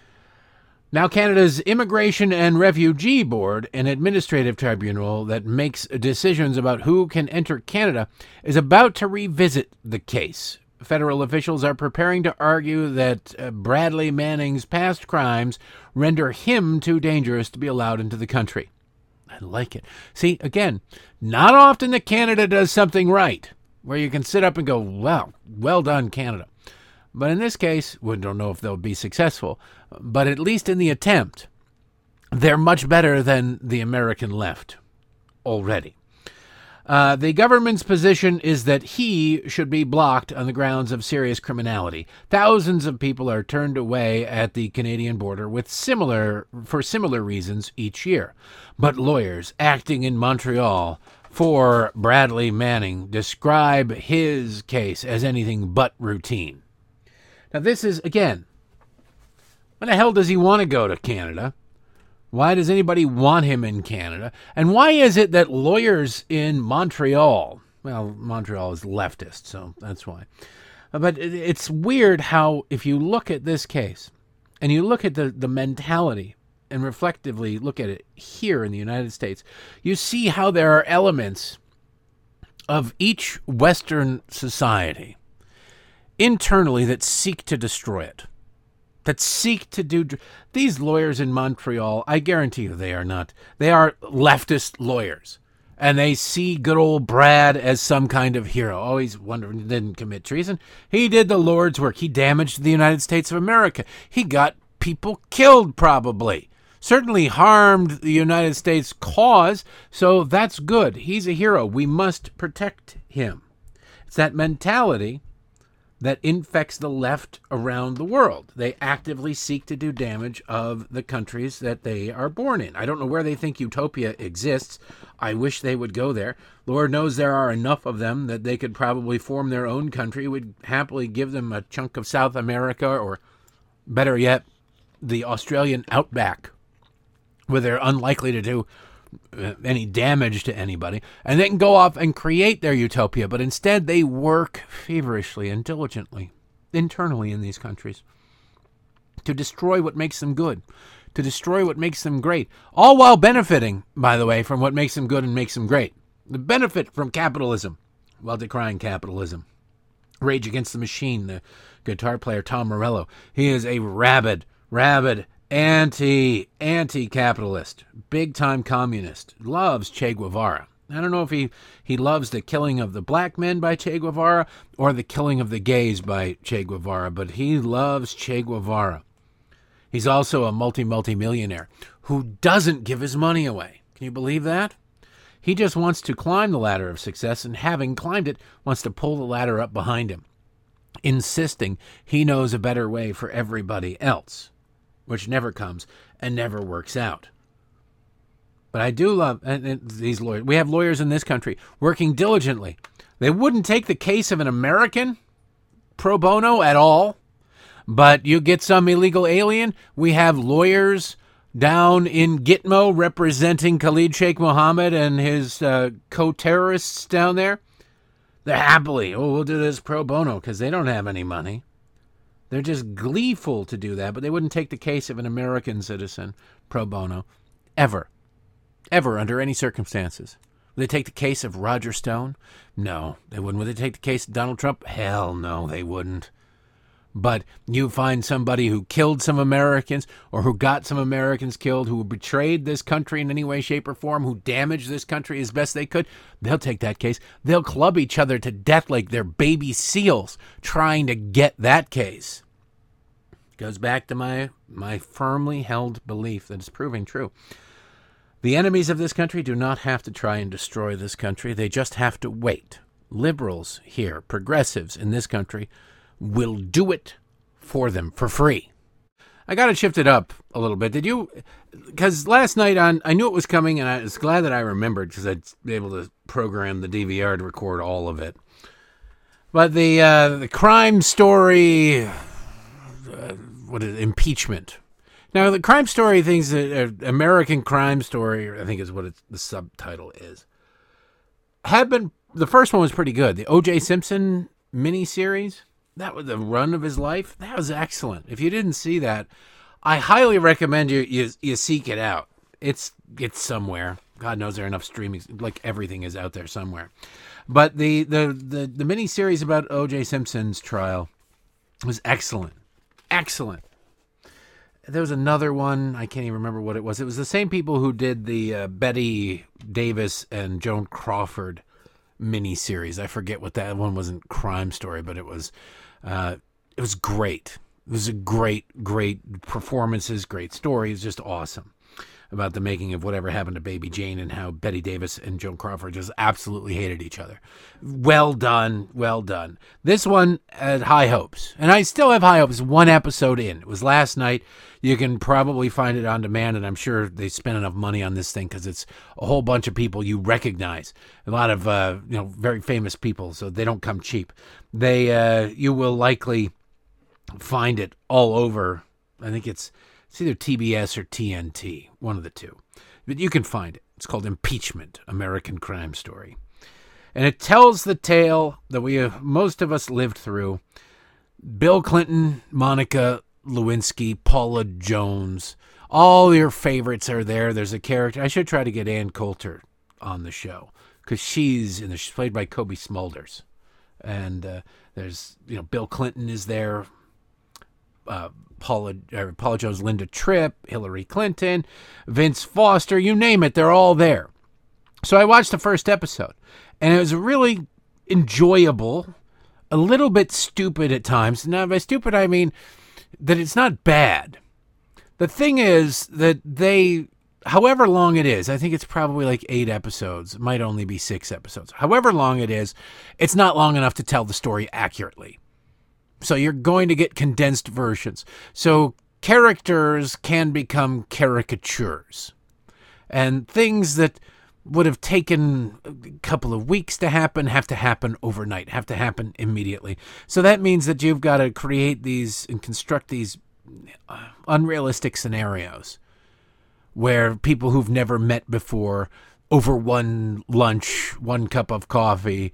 S1: Now, Canada's Immigration and Refugee Board, an administrative tribunal that makes decisions about who can enter Canada, is about to revisit the case. Federal officials are preparing to argue that uh, Bradley Manning's past crimes render him too dangerous to be allowed into the country. I like it. See, again, not often that Canada does something right, where you can sit up and go, wow, well done, Canada. But in this case, we don't know if they'll be successful, but at least in the attempt, they're much better than the American left already. Uh, the government's position is that he should be blocked on the grounds of serious criminality. Thousands of people are turned away at the Canadian border with similar for similar reasons each year. But lawyers acting in Montreal for Bradley Manning describe his case as anything but routine. Now this is, again, when the hell does he want to go to Canada? Why does anybody want him in Canada? And why is it that lawyers in Montreal, well, Montreal is leftist, so that's why. But it's weird how if you look at this case and you look at the, the mentality and reflectively look at it here in the United States, you see how there are elements of each Western society internally that seek to destroy it. That seek to do... These lawyers in Montreal, I guarantee you they are not. They are leftist lawyers. And they see good old Brad as some kind of hero. Always wondering he didn't commit treason. He did the Lord's work. He damaged the United States of America. He got people killed, probably. Certainly harmed the United States cause, so that's good. He's a hero. We must protect him. It's that mentality that infects the left around the world. They actively seek to do damage of the countries that they are born in. I don't know where they think utopia exists. I wish they would go there. Lord knows there are enough of them that they could probably form their own country. We'd happily give them a chunk of South America, or better yet, the Australian outback, where they're unlikely to do any damage to anybody, and they can go off and create their utopia, but instead they work feverishly and diligently internally in these countries to destroy what makes them good, to destroy what makes them great, all while benefiting, by the way, from what makes them good and makes them great. The benefit from capitalism while decrying capitalism. Rage Against the Machine, the guitar player Tom Morello, he is a rabid, rabid Anti, anti-capitalist, big-time communist, loves Che Guevara. I don't know if he, he loves the killing of the black men by Che Guevara or the killing of the gays by Che Guevara, but he loves Che Guevara. He's also a multi-multi-millionaire who doesn't give his money away. Can you believe that? He just wants to climb the ladder of success, and having climbed it, wants to pull the ladder up behind him, insisting he knows a better way for everybody else, which never comes and never works out. But I do love and, and these lawyers. We have lawyers in this country working diligently. They wouldn't take the case of an American pro bono at all, but you get some illegal alien. We have lawyers down in Gitmo representing Khalid Sheikh Mohammed and his uh, co-terrorists down there. They're happily, oh, we'll do this pro bono because they don't have any money. They're just gleeful to do that, but they wouldn't take the case of an American citizen pro bono, ever, ever, under any circumstances. Would they take the case of Roger Stone? No, they wouldn't. Would they take the case of Donald Trump? Hell no, they wouldn't. But you find somebody who killed some Americans, or who got some Americans killed, who betrayed this country in any way, shape, or form, who damaged this country as best they could, they'll take that case. They'll club each other to death like they're baby seals trying to get that case. Goes back to my my firmly held belief that is proving true. The enemies of this country do not have to try and destroy this country. They just have to wait. Liberals here, progressives in this country, will do it for them for free. I got to shift it up a little bit. Did you? Because last night on, I knew it was coming, and I was glad that I remembered because I'd be able to program the D V R to record all of it. But the uh, the crime story... Uh, what is it? Impeachment. Now, the crime story things, uh, American Crime Story, I think is what it's, the subtitle is, had been, the first one was pretty good. The O J Simpson miniseries, that was the run of his life. That was excellent. If you didn't see that, I highly recommend you you, you seek it out. It's it's somewhere. God knows there are enough streaming, like everything is out there somewhere. But the the the, the miniseries about O J Simpson's trial was excellent. Excellent. There was another one. I can't even remember what it was. It was the same people who did the uh, Betty Davis and Joan Crawford miniseries. I forget what that one wasn't. Crime Story, but it was. Uh, it was great. It was a great, great performances, great story. It's just awesome. about the making of Whatever Happened to Baby Jane and how Betty Davis and Joan Crawford just absolutely hated each other. Well done, well done. This one had high hopes, and I still have high hopes. One episode in. It was last night. You can probably find it on demand, and I'm sure they spent enough money on this thing because it's a whole bunch of people you recognize. A lot of uh, you know very famous people, so they don't come cheap. They uh, you will likely find it all over. I think it's it's either T B S or T N T, one of the two. But you can find it. It's called Impeachment, American Crime Story. And it tells the tale that we have, most of us lived through. Bill Clinton, Monica Lewinsky, Paula Jones, all your favorites are there. There's a character. I should try to get Ann Coulter on the show because she's in the, she's played by Kobe Smulders. And uh, there's, you know, Bill Clinton is there. Uh, Paula, uh, Paula Jones, Linda Tripp, Hillary Clinton, Vince Foster, you name it, they're all there. So I watched the first episode, and it was really enjoyable, a little bit stupid at times. Now, by stupid, I mean that it's not bad. The thing is that they, however long it is, I think it's probably like eight episodes. It might only be six episodes. However long it is, it's not long enough to tell the story accurately. So you're going to get condensed versions. So characters can become caricatures. And things that would have taken a couple of weeks to happen have to happen overnight, have to happen immediately. So that means that you've got to create these and construct these unrealistic scenarios where people who've never met before over one lunch, one cup of coffee,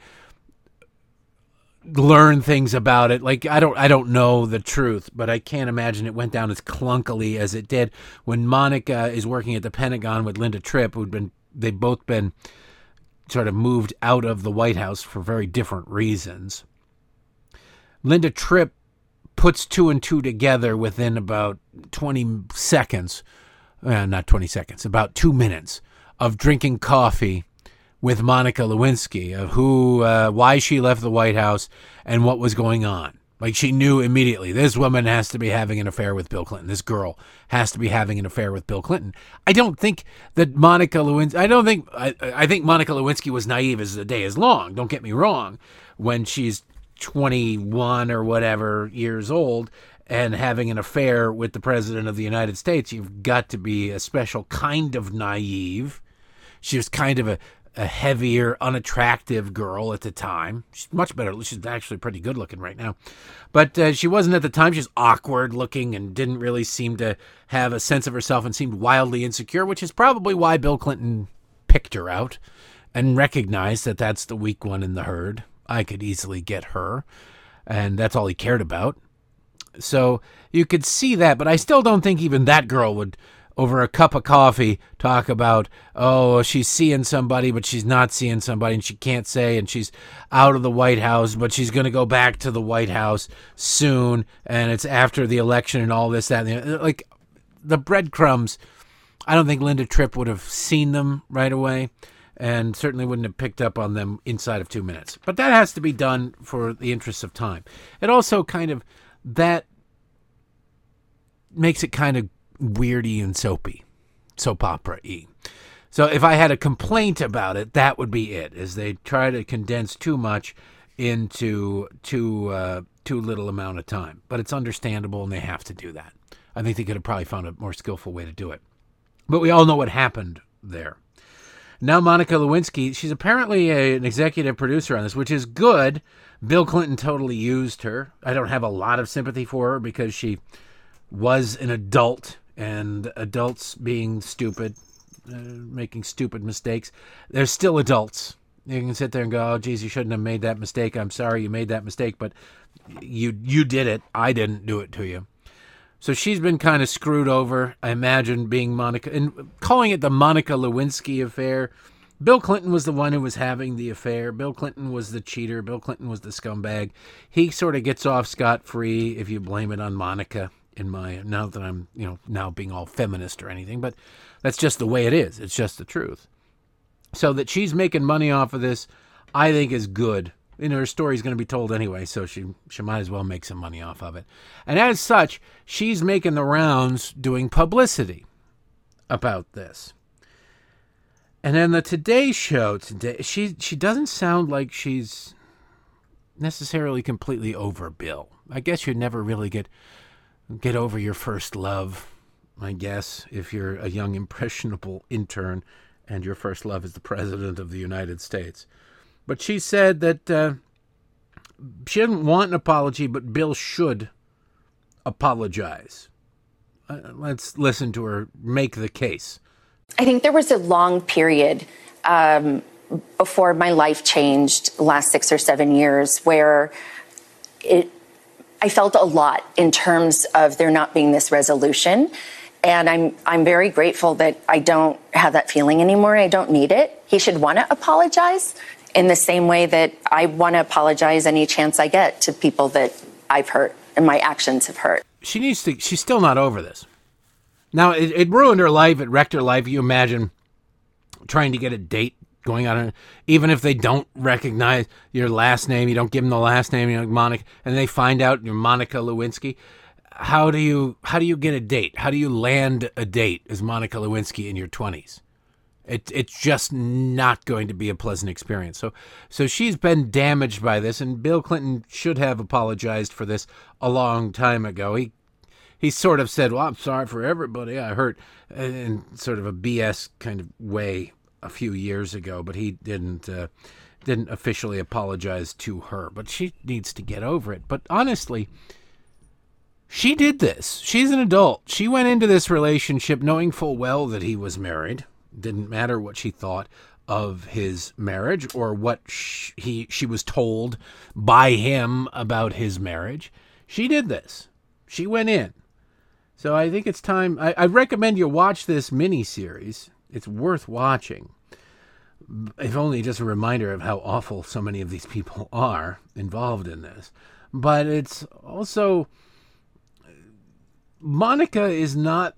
S1: learn things about it. Like, I don't I don't know the truth, but I can't imagine it went down as clunkily as it did when Monica is working at the Pentagon with Linda Tripp, who'd been they've both been sort of moved out of the White House for very different reasons. Linda Tripp puts two and two together within about twenty seconds, uh, not twenty seconds, about two minutes of drinking coffee with Monica Lewinsky, of who, uh, why she left the White House and what was going on. Like, she knew immediately, this woman has to be having an affair with Bill Clinton. This girl has to be having an affair with Bill Clinton. I don't think that Monica Lewinsky, I don't think, I, I think Monica Lewinsky was naive as the day is long. Don't get me wrong. When she's twenty-one or whatever years old and having an affair with the President of the United States, you've got to be a special kind of naive. She was kind of a, a heavier, unattractive girl at the time. She's much better. She's actually pretty good looking right now. But uh, she wasn't at the time. She's awkward looking and didn't really seem to have a sense of herself and seemed wildly insecure, which is probably why Bill Clinton picked her out and recognized that that's the weak one in the herd. I could easily get her. And that's all he cared about. So you could see that, but I still don't think even that girl would, over a cup of coffee, talk about, oh, she's seeing somebody, but she's not seeing somebody, and she can't say, and she's out of the White House, but she's going to go back to the White House soon, and it's after the election and all this, that, and the, like, the breadcrumbs, I don't think Linda Tripp would have seen them right away, and certainly wouldn't have picked up on them inside of two minutes. But that has to be done for the interests of time. It also kind of, that makes it kind of weirdy and soapy, soap opera-y. So if I had a complaint about it, that would be it, is they try to condense too much into too, uh, too little amount of time. But it's understandable, and they have to do that. I think they could have probably found a more skillful way to do it. But we all know what happened there. Now Monica Lewinsky, she's apparently a, an executive producer on this, which is good. Bill Clinton totally used her. I don't have a lot of sympathy for her because she was an adult, and adults being stupid, uh, making stupid mistakes, they're still adults. You can sit there and go, oh, geez, you shouldn't have made that mistake. I'm sorry you made that mistake, but you you did it. I didn't do it to you. So she's been kind of screwed over, I imagine, being Monica, and calling it the Monica Lewinsky affair. Bill Clinton was the one who was having the affair. Bill Clinton was the cheater. Bill Clinton was the scumbag. He sort of gets off scot-free if you blame it on Monica. In my, now that I'm, you know, now being all feminist or anything, but that's just the way it is. It's just the truth. So that she's making money off of this, I think is good. You know, her story's going to be told anyway, so she, she might as well make some money off of it. And as such, she's making the rounds doing publicity about this. And then the Today Show today, she she doesn't sound like she's necessarily completely over Bill. I guess you'd never really get get over your first love, I guess, if you're a young, impressionable intern and your first love is the President of the United States. But she said that uh, she didn't want an apology, but Bill should apologize. Uh, let's listen to her make the case.
S4: I think there was a long period um, before my life changed, the last six or seven years, where it, I felt a lot in terms of there not being this resolution. And I'm I'm very grateful that I don't have that feeling anymore. I don't need it. He should want to apologize in the same way that I want to apologize any chance I get to people that I've hurt and my actions have hurt.
S1: She needs to, she's still not over this. Now, it, it ruined her life. It wrecked her life. You imagine trying to get a date going on, even if they don't recognize your last name, you don't give them the last name, you know, Monica, and they find out you're Monica Lewinsky. How do you how do you get a date? How do you land a date as Monica Lewinsky in your twenties? It, it's just not going to be a pleasant experience. So, so she's been damaged by this, and Bill Clinton should have apologized for this a long time ago. He He sort of said, well, I'm sorry for everybody I hurt, in sort of a B S kind of way a few years ago, but he didn't uh, didn't officially apologize to her. But she needs to get over it. But honestly, she did this. She's an adult. She went into this relationship knowing full well that he was married. Didn't matter what she thought of his marriage or what she, he she was told by him about his marriage. She did this. She went in. So I think it's time. I, I recommend you watch this miniseries. It's worth watching. If only just a reminder of how awful so many of these people are involved in this. But it's also, Monica is not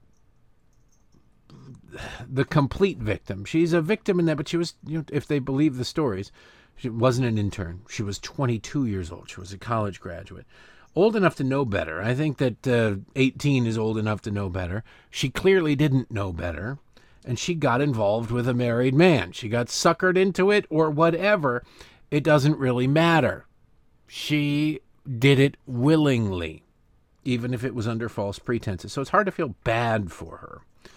S1: the complete victim. She's a victim in that, but she was, you know, if they believe the stories, she wasn't an intern. She was twenty-two years old. She was a college graduate. Old enough to know better. I think that uh, eighteen is old enough to know better. She clearly didn't know better, and she got involved with a married man. She got suckered into it or whatever. It doesn't really matter. She did it willingly, even if it was under false pretenses. So it's hard to feel bad for her.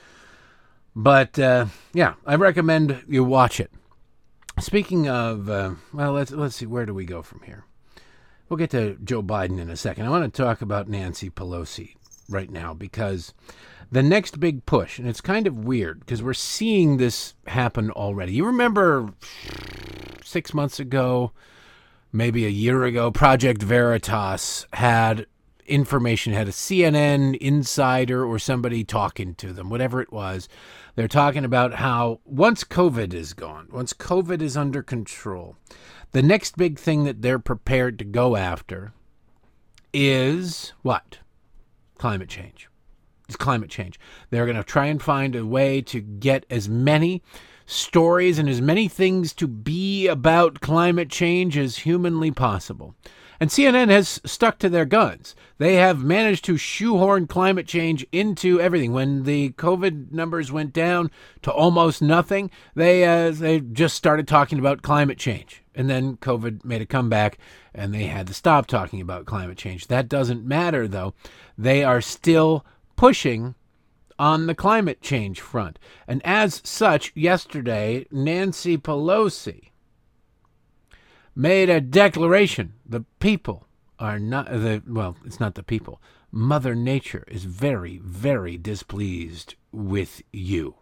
S1: But, uh, yeah, I recommend you watch it. Speaking of, uh, well, let's let's see, where do we go from here? We'll get to Joe Biden in a second. I want to talk about Nancy Pelosi right now because the next big push, and it's kind of weird because we're seeing this happen already. You remember six months ago, maybe a year ago, Project Veritas had information, had a C N N insider or somebody talking to them, whatever it was. They're talking about how once COVID is gone, once COVID is under control, the next big thing that they're prepared to go after is what? Climate change. It's climate change. They're going to try and find a way to get as many stories and as many things to be about climate change as humanly possible. And C N N has stuck to their guns. They have managed to shoehorn climate change into everything. When the COVID numbers went down to almost nothing, they uh, they just started talking about climate change. And then COVID made a comeback, and they had to stop talking about climate change. That doesn't matter, though. They are still pushing on the climate change front. And as such, yesterday, Nancy Pelosi made a declaration. The people are not, the well, it's not the people. Mother Nature is very, very displeased with you.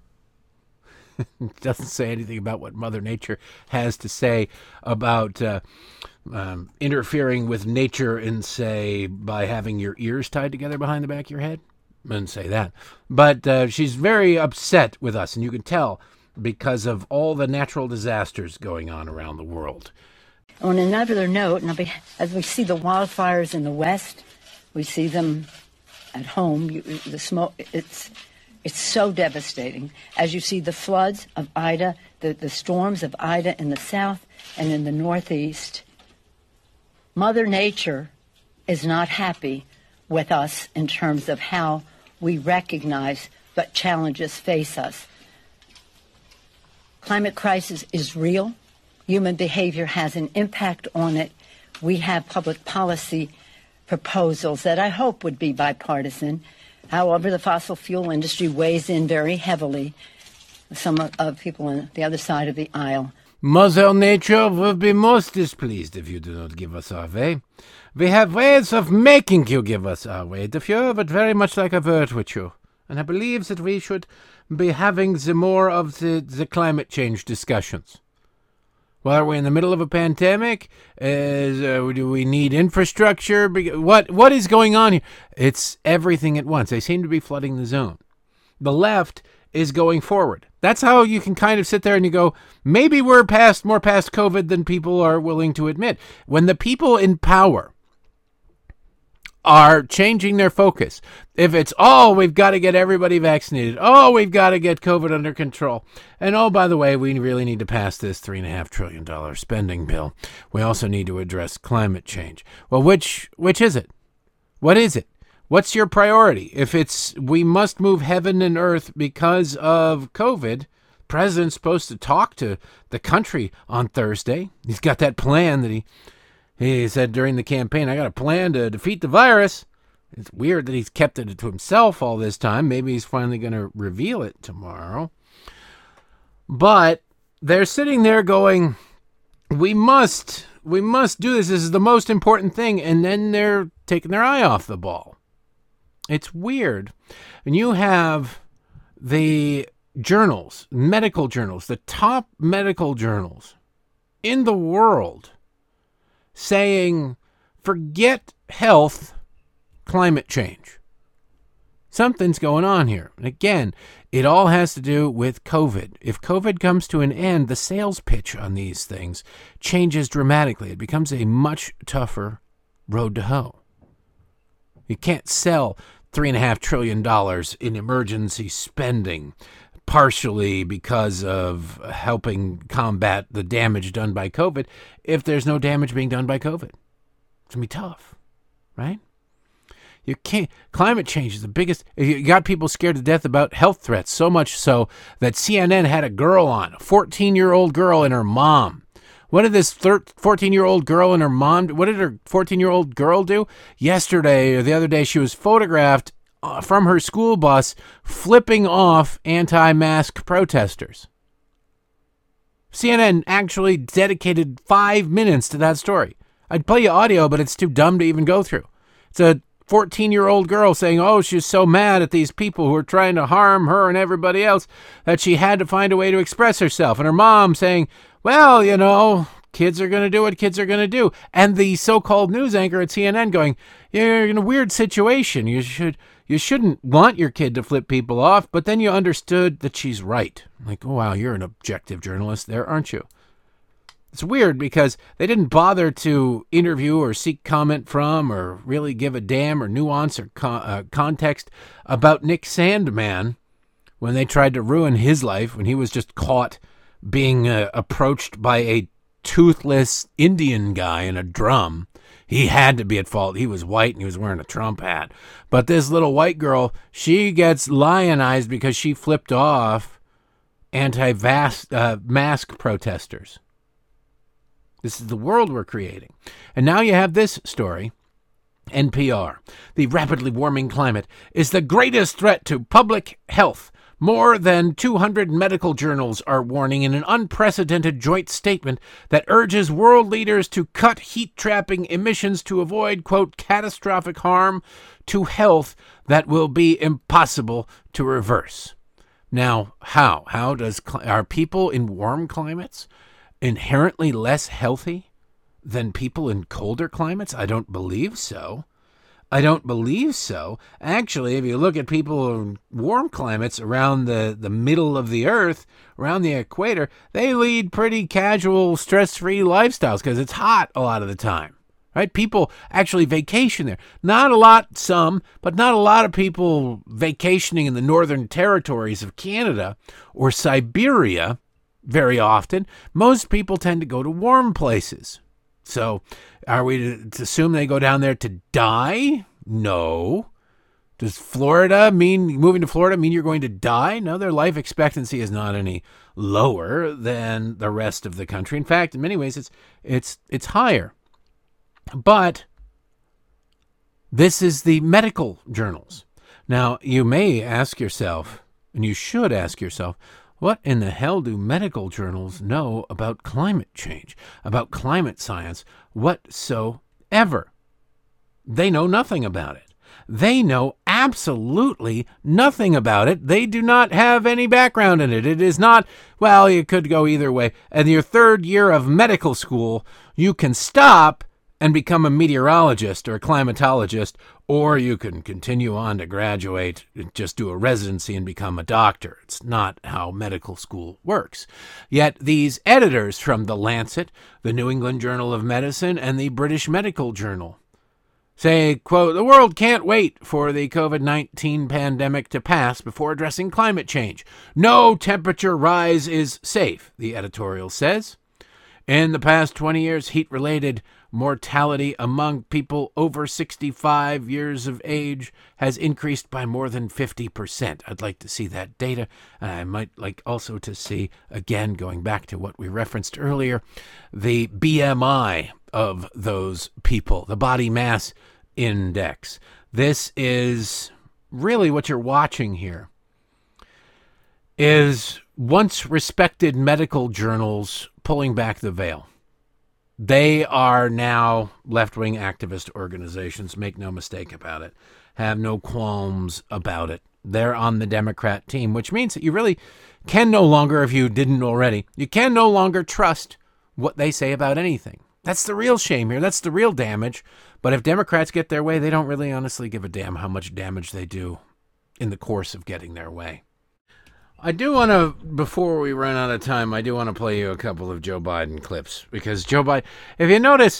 S1: It doesn't say anything about what Mother Nature has to say about uh, um, interfering with nature in, say, by having your ears tied together behind the back of your head. I didn't say that. But uh, she's very upset with us, and you can tell because of all the natural disasters going on around the world.
S5: On another note, as we see the wildfires in the West, we see them at home. You, the smoke, it's it's so devastating. As you see the floods of Ida, the, the storms of Ida in the south and in the northeast, Mother Nature is not happy with us in terms of how we recognize but challenges face us. Climate crisis is real. Human behavior has an impact on it. We have public policy proposals that I hope would be bipartisan. However, the fossil fuel industry weighs in very heavily. Some of, of people on the other side of the aisle.
S1: Mother Nature will be most displeased if you do not give us our way. We have ways of making you give us our way, the few, but very much like a word with you. And I believe that we should be having the more of the, the climate change discussions. Well, are we in the middle of a pandemic? Is, uh, do we need infrastructure? What What is going on here? It's everything at once. They seem to be flooding the zone. The left is going forward. That's how you can kind of sit there and you go, maybe we're past more past COVID than people are willing to admit. When the people in power are changing their focus, if it's, oh, we've got to get everybody vaccinated, oh, we've got to get COVID under control, and oh, by the way, we really need to pass this three and a half trillion dollar spending bill. We also need to address climate change. Well, which which is it? What is it? What's your priority? If it's we must move heaven and earth because of COVID, the president's supposed to talk to the country on Thursday. He's got that plan that he he said during the campaign, I got a plan to defeat the virus. It's weird that he's kept it to himself all this time. Maybe he's finally going to reveal it tomorrow. But they're sitting there going, we must, we must do this. This is the most important thing. And then they're taking their eye off the ball. It's weird. And you have the journals, medical journals, the top medical journals in the world saying, forget health, climate change. Something's going on here. And again, it all has to do with COVID. If COVID comes to an end, the sales pitch on these things changes dramatically. It becomes a much tougher road to hoe. You can't sell three and a half trillion dollars in emergency spending, partially because of helping combat the damage done by COVID, if there's no damage being done by COVID. It's going to be tough, right? You can't. Climate change is the biggest. You got people scared to death about health threats, so much so that C N N had a girl on, a fourteen-year-old girl and her mom. What did this fourteen-year-old girl and her mom do? What did her fourteen-year-old girl do? Yesterday or the other day, she was photographed from her school bus flipping off anti-mask protesters. C N N actually dedicated five minutes to that story. I'd play you audio, but it's too dumb to even go through. It's a fourteen-year-old girl saying, oh, she's so mad at these people who are trying to harm her and everybody else that she had to find a way to express herself. And her mom saying, well, you know, kids are going to do what kids are going to do. And the so-called news anchor at C N N going, you're in a weird situation. You should, you shouldn't want your kid to flip people off. But then you understood that she's right. Like, oh, wow, you're an objective journalist there, aren't you? It's weird because they didn't bother to interview or seek comment from or really give a damn or nuance or con- uh, context about Nick Sandmann when they tried to ruin his life when he was just caught being uh, approached by a toothless Indian guy in a drum. He had to be at fault. He was white and he was wearing a Trump hat. But this little white girl, she gets lionized because she flipped off anti-mask uh, mask protesters. This is the world we're creating. And now you have this story. N P R. The rapidly warming climate is the greatest threat to public health. More than two hundred medical journals are warning in an unprecedented joint statement that urges world leaders to cut heat-trapping emissions to avoid, quote, catastrophic harm to health that will be impossible to reverse. Now, how? How does are people in warm climates inherently less healthy than people in colder climates? I don't believe so. I don't believe so. Actually, if you look at people in warm climates around the, the middle of the earth, around the equator, they lead pretty casual, stress-free lifestyles because it's hot a lot of the time, right? People actually vacation there. Not a lot, some, but not a lot of people vacationing in the northern territories of Canada or Siberia very often. Most people tend to go to warm places. So are we to assume they go down there to die? No. Does Florida mean, moving to Florida mean you're going to die? No, their life expectancy is not any lower than the rest of the country. In fact, in many ways, it's it's it's higher. But this is the medical journals. Now, you may ask yourself, and you should ask yourself, what in the hell do medical journals know about climate change, about climate science whatsoever? They know nothing about it. They know absolutely nothing about it. They do not have any background in it. It is not, well, you could go either way. In your third year of medical school, you can stop and become a meteorologist or a climatologist, or you can continue on to graduate, just do a residency and become a doctor. It's not how medical school works. Yet these editors from The Lancet, the New England Journal of Medicine, and the British Medical Journal say, quote, the world can't wait for the covid nineteen pandemic to pass before addressing climate change. No temperature rise is safe, the editorial says. In the past twenty years, heat-related mortality among people over sixty-five years of age has increased by more than fifty percent. I'd like to see that data. And I might like also to see, again, going back to what we referenced earlier, the B M I of those people, the body mass index. This is really what you're watching here, is once respected medical journals pulling back the veil. They are now left-wing activist organizations, make no mistake about it, have no qualms about it. They're on the Democrat team, which means that you really can no longer, if you didn't already, you can no longer trust what they say about anything. That's the real shame here. That's the real damage. But if Democrats get their way, they don't really honestly give a damn how much damage they do in the course of getting their way. I do want to, before we run out of time, I do want to play you a couple of Joe Biden clips. Because Joe Biden, if you notice,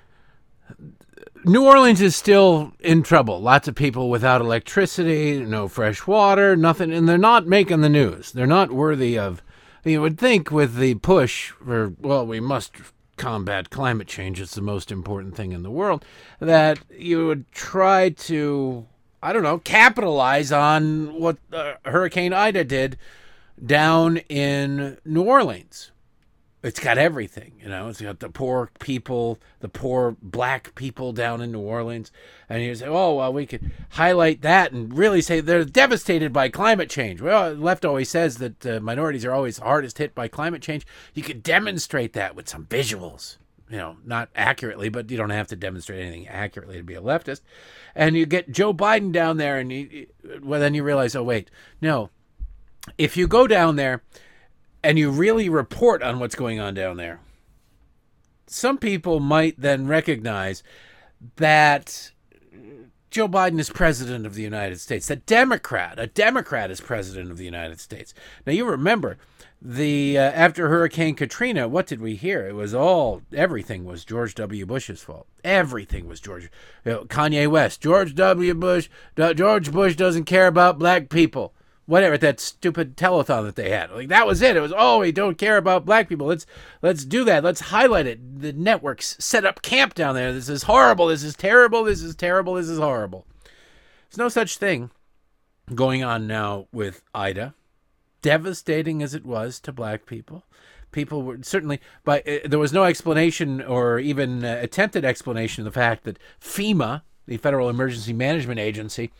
S1: New Orleans is still in trouble. Lots of people without electricity, no fresh water, nothing. And they're not making the news. They're not worthy of, you would think with the push for, well, we must combat climate change, it's the most important thing in the world, that you would try to, I don't know, capitalize on what uh, Hurricane Ida did down in New Orleans. It's got everything, you know. It's got the poor people, the poor black people down in New Orleans. And you say, oh, well, we could highlight that and really say they're devastated by climate change. Well, the left always says that uh, minorities are always hardest hit by climate change. You could demonstrate that with some visuals, you know, not accurately, but you don't have to demonstrate anything accurately to be a leftist. And you get Joe Biden down there, and you, well, then you realize, oh, wait, no. If you go down there and you really report on what's going on down there, some people might then recognize that Joe Biden is president of the United States. A Democrat, a Democrat is president of the United States. Now, you remember, the uh, after Hurricane Katrina, what did we hear? It was all, everything was George W. Bush's fault. Everything was George. You know, Kanye West, George W. Bush, George Bush doesn't care about black people. Whatever, that stupid telethon that they had. Like, that was it. It was, oh, we don't care about black people. Let's let's do that. Let's highlight it. The networks set up camp down there. This is horrible. This is terrible. This is terrible. This is horrible. There's no such thing going on now with Ida. Devastating as it was to black people. People were certainly, but uh, there was no explanation or even uh, attempted explanation of the fact that FEMA, the Federal Emergency Management Agency,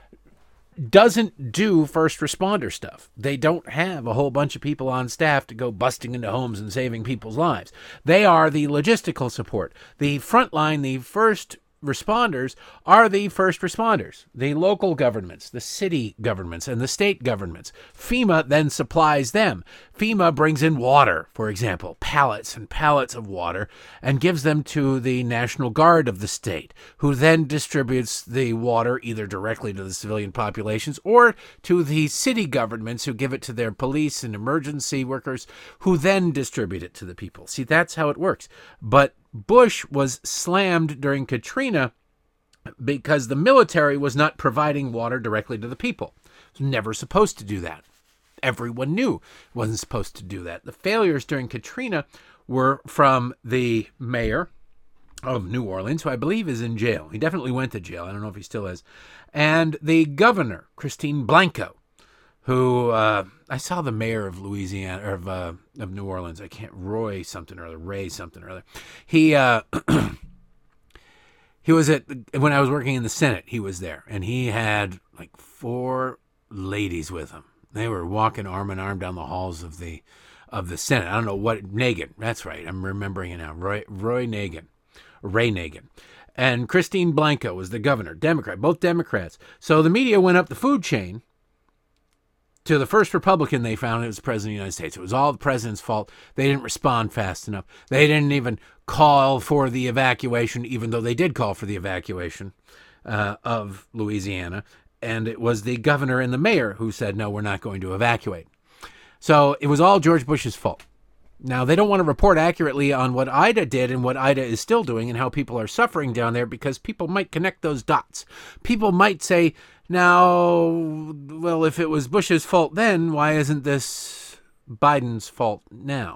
S1: doesn't do first responder stuff. They don't have a whole bunch of people on staff to go busting into homes and saving people's lives. They are the logistical support. The front line, the first responders are the first responders, the local governments, the city governments, and the state governments. FEMA then supplies them. FEMA brings in water, for example, pallets and pallets of water, and gives them to the National Guard of the state, who then distributes the water either directly to the civilian populations or to the city governments, who give it to their police and emergency workers, who then distribute it to the people. See, that's how it works. But Bush was slammed during Katrina because the military was not providing water directly to the people. It was never supposed to do that. Everyone knew it wasn't supposed to do that. The failures during Katrina were from the mayor of New Orleans, who I believe is in jail. He definitely went to jail. I don't know if he still is. And the governor, Christine Blanco, who uh, I saw the mayor of Louisiana, or of, uh, of New Orleans. I can't, Roy something or other, Ray something or other. He, uh, he was at, when I was working in the Senate, he was there. And he had like four ladies with him. They were walking arm in arm down the halls of the of the Senate. I don't know what, Nagin. That's right. I'm remembering it now. Roy, Roy Nagin. Ray Nagin. And Christine Blanco was the governor, Democrat, both Democrats. So the media went up the food chain to the first Republican they found. It was the President of the United States. It was all the president's fault. They didn't respond fast enough. They didn't even call for the evacuation, even though they did call for the evacuation uh, of Louisiana. And it was the governor and the mayor who said, no, we're not going to evacuate. So it was all George Bush's fault. Now, they don't want to report accurately on what Ida did and what Ida is still doing and how people are suffering down there, because people might connect those dots. People might say, now, well, if it was Bush's fault then, why isn't this Biden's fault now?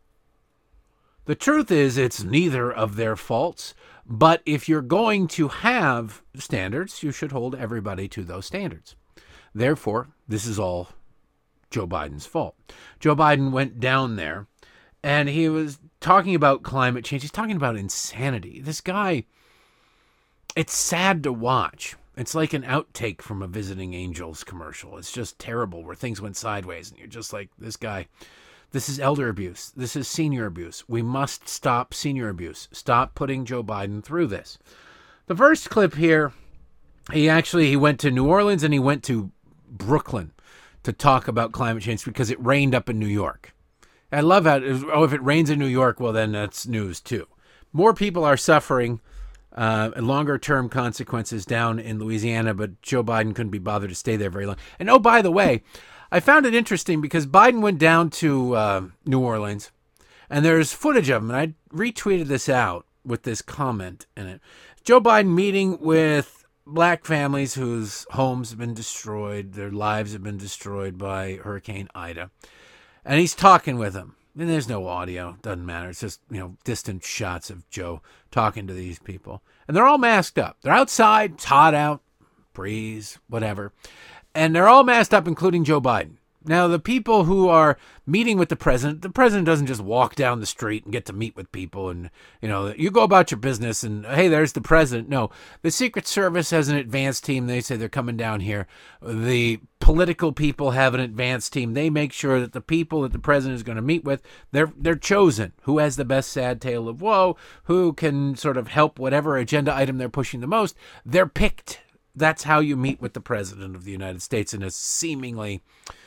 S1: The truth is, it's neither of their faults, but if you're going to have standards, you should hold everybody to those standards. Therefore, this is all Joe Biden's fault. Joe Biden went down there, and he was talking about climate change. He's talking about insanity. This guy, it's sad to watch. It's like an outtake from a Visiting Angels commercial. It's just terrible, where things went sideways, and you're just like, this guy, this is elder abuse. This is senior abuse. We must stop senior abuse. Stop putting Joe Biden through this. The first clip here, he actually, he went to New Orleans and he went to Brooklyn to talk about climate change because it rained up in New York. I love how, oh, if it rains in New York, well, then that's news too. More people are suffering uh, longer-term consequences down in Louisiana, but Joe Biden couldn't be bothered to stay there very long. And oh, by the way, I found it interesting because Biden went down to uh, New Orleans, and there's footage of him, and I retweeted this out with this comment in it. Joe Biden meeting with black families whose homes have been destroyed, their lives have been destroyed by Hurricane Ida. And he's talking with them. And there's no audio. Doesn't matter. It's just, you know, distant shots of Joe talking to these people. And they're all masked up. They're outside. It's hot out. Breeze. Whatever. And they're all masked up, including Joe Biden. Now, the people who are meeting with the president, the president doesn't just walk down the street and get to meet with people and, you know, you go about your business and, hey, there's the president. No, the Secret Service has an advance team. They say they're coming down here. The political people have an advance team. They make sure that the people that the president is going to meet with, they're they're chosen. Who has the best sad tale of woe? Who can sort of help whatever agenda item they're pushing the most? They're picked. That's how you meet with the president of the United States in a seemingly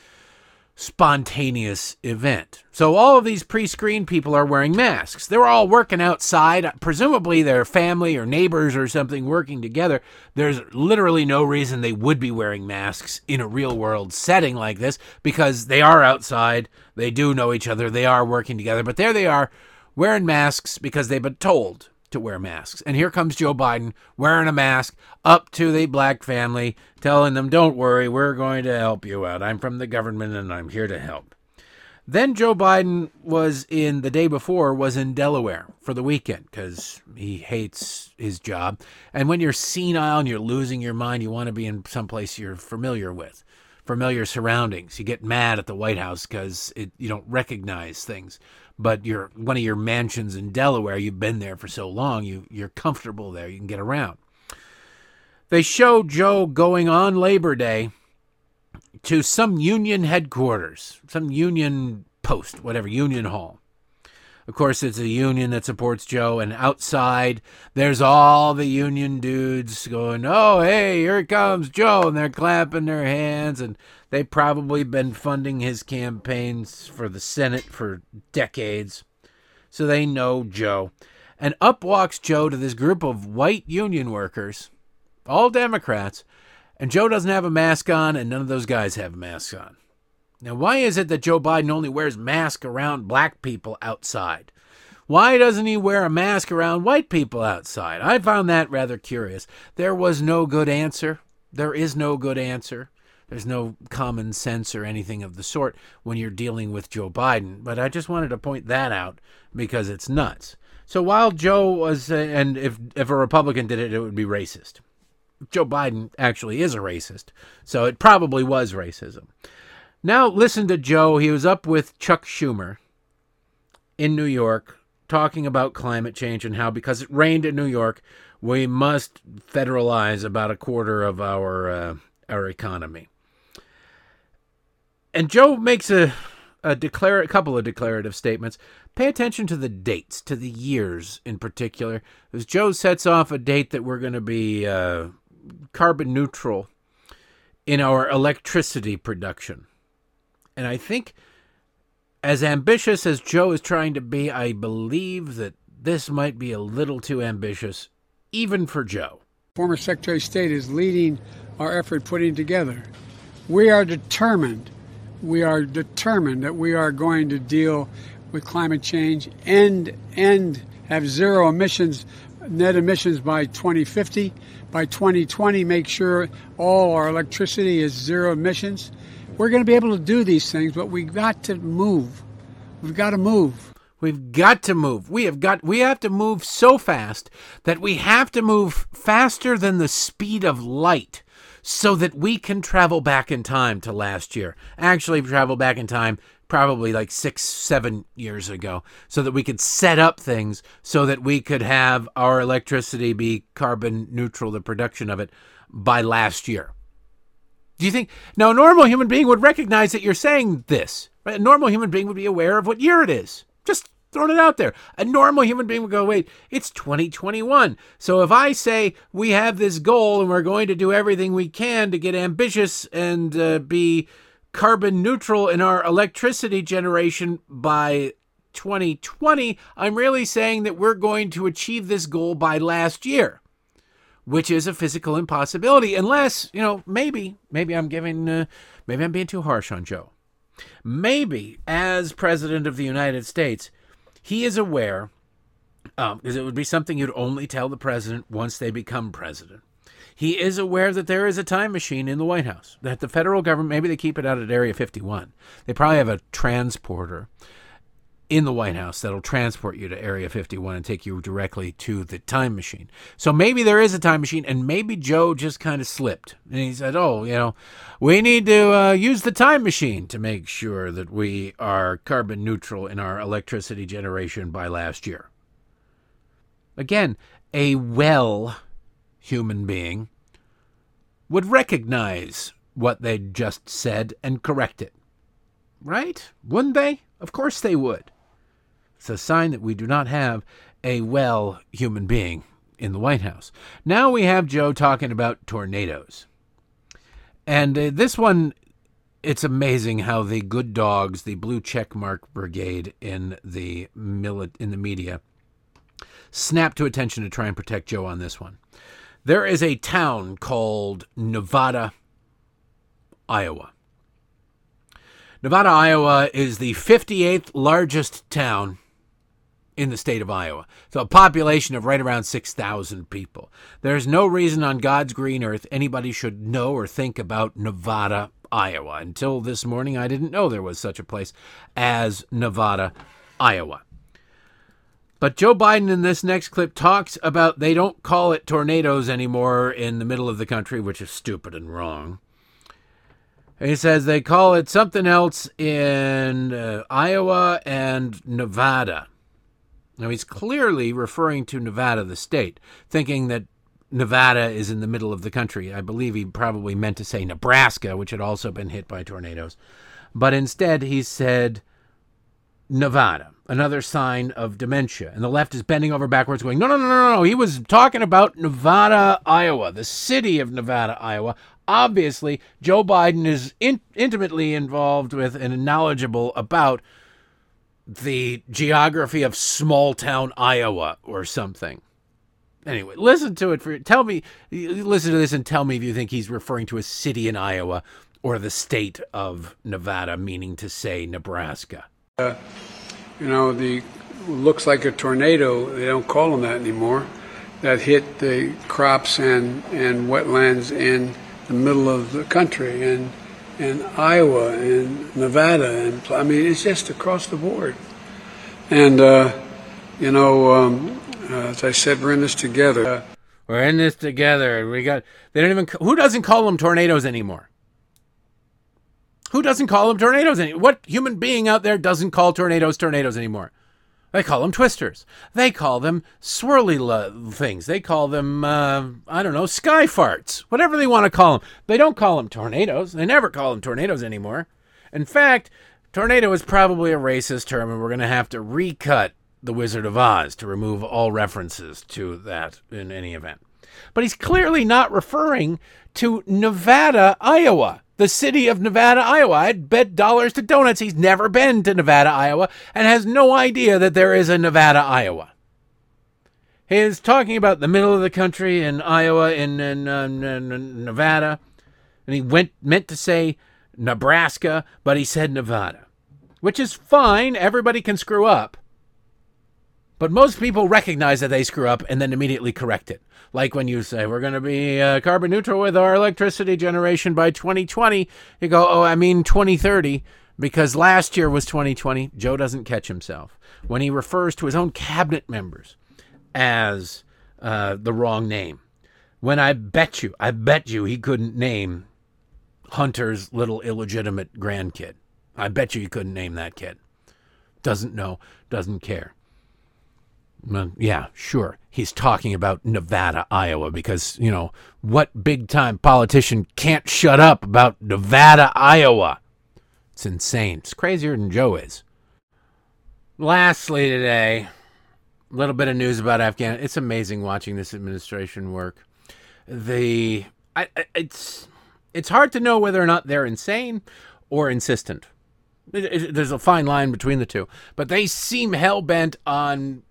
S1: spontaneous event. So all of these pre-screened people are wearing masks. They're all working outside. Presumably their family or neighbors or something working together. There's literally no reason they would be wearing masks in a real world setting like this, because they are outside. They do know each other. They are working together. But there they are wearing masks because they've been told to wear masks. And here comes Joe Biden wearing a mask up to the black family, telling them, don't worry, we're going to help you out. I'm from the government and I'm here to help. Then Joe Biden was in, the day before, was in Delaware for the weekend because he hates his job. And when you're senile and you're losing your mind, you want to be in someplace you're familiar with, familiar surroundings. You get mad at the White House because you don't recognize things. But you're one of your mansions in Delaware, you've been there for so long, you, you're comfortable there, you can get around. They showed Joe going on Labor Day to some union headquarters, some union post, whatever, union hall. Of course, it's a union that supports Joe, and outside there's all the union dudes going, oh, hey, here comes Joe, and they're clapping their hands, and they've probably been funding his campaigns for the Senate for decades, so they know Joe. And up walks Joe to this group of white union workers, all Democrats, and Joe doesn't have a mask on, and none of those guys have masks on. Now, why is it that Joe Biden only wears masks around black people outside? Why doesn't he wear a mask around white people outside? I found that rather curious. There was no good answer. There is no good answer. There's no common sense or anything of the sort when you're dealing with Joe Biden. But I just wanted to point that out because it's nuts. So while Joe was, uh, and if if a Republican did it, it would be racist. Joe Biden actually is a racist, so it probably was racism. Now listen to Joe. He was up with Chuck Schumer in New York talking about climate change and how because it rained in New York, we must federalize about a quarter of our uh, our economy. And Joe makes a a, declare, a couple of declarative statements. Pay attention to the dates, to the years in particular, as Joe sets off a date that we're going to be uh, carbon neutral in our electricity production. And I think as ambitious as Joe is trying to be, I believe that this might be a little too ambitious, even for Joe.
S6: Former Secretary of State is leading our effort putting together. We are determined, we are determined that we are going to deal with climate change and, and have zero emissions, net emissions by twenty fifty. By twenty twenty, make sure all our electricity is zero emissions. We're going to be able to do these things, but we've got to move. We've got to move.
S1: We've got to move. We have got. We have to move so fast that we have to move faster than the speed of light so that we can travel back in time to last year. Actually, travel back in time probably like six, seven years ago so that we could set up things so that we could have our electricity be carbon neutral, the production of it, by last year. Do you think, now a normal human being would recognize that you're saying this, right? A normal human being would be aware of what year it is. Just throwing it out there. A normal human being would go, wait, it's twenty twenty-one. So if I say we have this goal and we're going to do everything we can to get ambitious and uh, be carbon neutral in our electricity generation by twenty twenty, I'm really saying that we're going to achieve this goal by last year, which is a physical impossibility unless, you know, maybe, maybe I'm giving, uh, maybe I'm being too harsh on Joe. Maybe as president of the United States, he is aware, um, because it would be something you'd only tell the president once they become president. He is aware that there is a time machine in the White House, that the federal government, maybe they keep it out at Area fifty-one. They probably have a transporter in the White House that'll transport you to Area fifty-one and take you directly to the time machine. So maybe there is a time machine, and maybe Joe just kind of slipped. And he said, oh, you know, we need to uh, use the time machine to make sure that we are carbon neutral in our electricity generation by last year. Again, a well human being would recognize what they just said and correct it. Right? Wouldn't they? Of course they would. It's a sign that we do not have a well human being in the White House. Now we have Joe talking about tornadoes. And uh, this one, it's amazing how the good dogs, the blue checkmark brigade in the mili- in the media, snap to attention to try and protect Joe on this one. There is a town called Nevada, Iowa. Nevada, Iowa is the fifty-eighth largest town in the state of Iowa. So a population of right around six thousand people. There's no reason on God's green earth anybody should know or think about Nevada, Iowa. Until this morning, I didn't know there was such a place as Nevada, Iowa. But Joe Biden in this next clip talks about they don't call it tornadoes anymore in the middle of the country, which is stupid and wrong. He says they call it something else in uh, Iowa and Nevada. Now, he's clearly referring to Nevada, the state, thinking that Nevada is in the middle of the country. I believe he probably meant to say Nebraska, which had also been hit by tornadoes. But instead, he said Nevada, another sign of dementia. And the left is bending over backwards going, no, no, no, no, no. He was talking about Nevada, Iowa, the city of Nevada, Iowa. Obviously, Joe Biden is in- intimately involved with and knowledgeable about the geography of small-town Iowa or something. Anyway, listen to it. For tell me, listen to this and tell me if you think he's referring to a city in Iowa or the state of Nevada, meaning to say Nebraska.
S6: Uh, you know, the looks like a tornado. They don't call them that anymore. That hit the crops and, and wetlands in the middle of the country, and and Iowa and Nevada, and I mean it's just across the board. And uh, You know, um, uh, as I said, we're in this together. Uh,
S1: We're in this together. We got. They don't even. Who doesn't call them tornadoes anymore? Who doesn't call them tornadoes anymore? What human being out there doesn't call tornadoes tornadoes anymore? They call them twisters. They call them swirly lo- things. They call them, uh, I don't know, sky farts. Whatever they want to call them. They don't call them tornadoes. They never call them tornadoes anymore. In fact, tornado is probably a racist term, and we're going to have to recut The Wizard of Oz to remove all references to that in any event. But he's clearly not referring to Nevada, Iowa. The city of Nevada, Iowa. I'd bet dollars to donuts he's never been to Nevada, Iowa, and has no idea that there is a Nevada, Iowa. He is talking about the middle of the country in Iowa, in, in, uh, in Nevada, and he went meant to say Nebraska, but he said Nevada, which is fine. Everybody can screw up. But most people recognize that they screw up and then immediately correct it. Like when you say, we're going to be uh, carbon neutral with our electricity generation by twenty twenty. You go, oh, I mean twenty thirty, because last year was twenty twenty. Joe doesn't catch himself when he refers to his own cabinet members as uh, the wrong name. When I bet you, I bet you he couldn't name Hunter's little illegitimate grandkid. I bet you he couldn't name that kid. Doesn't know, doesn't care. Well, yeah, sure. He's talking about Nevada, Iowa, because, you know, what big-time politician can't shut up about Nevada, Iowa? It's insane. It's crazier than Joe is. Lastly today, a little bit of news about Afghanistan. It's amazing watching this administration work. The I, it's it's hard to know whether or not they're insane or insistent. It, it, there's a fine line between the two. But they seem hell-bent on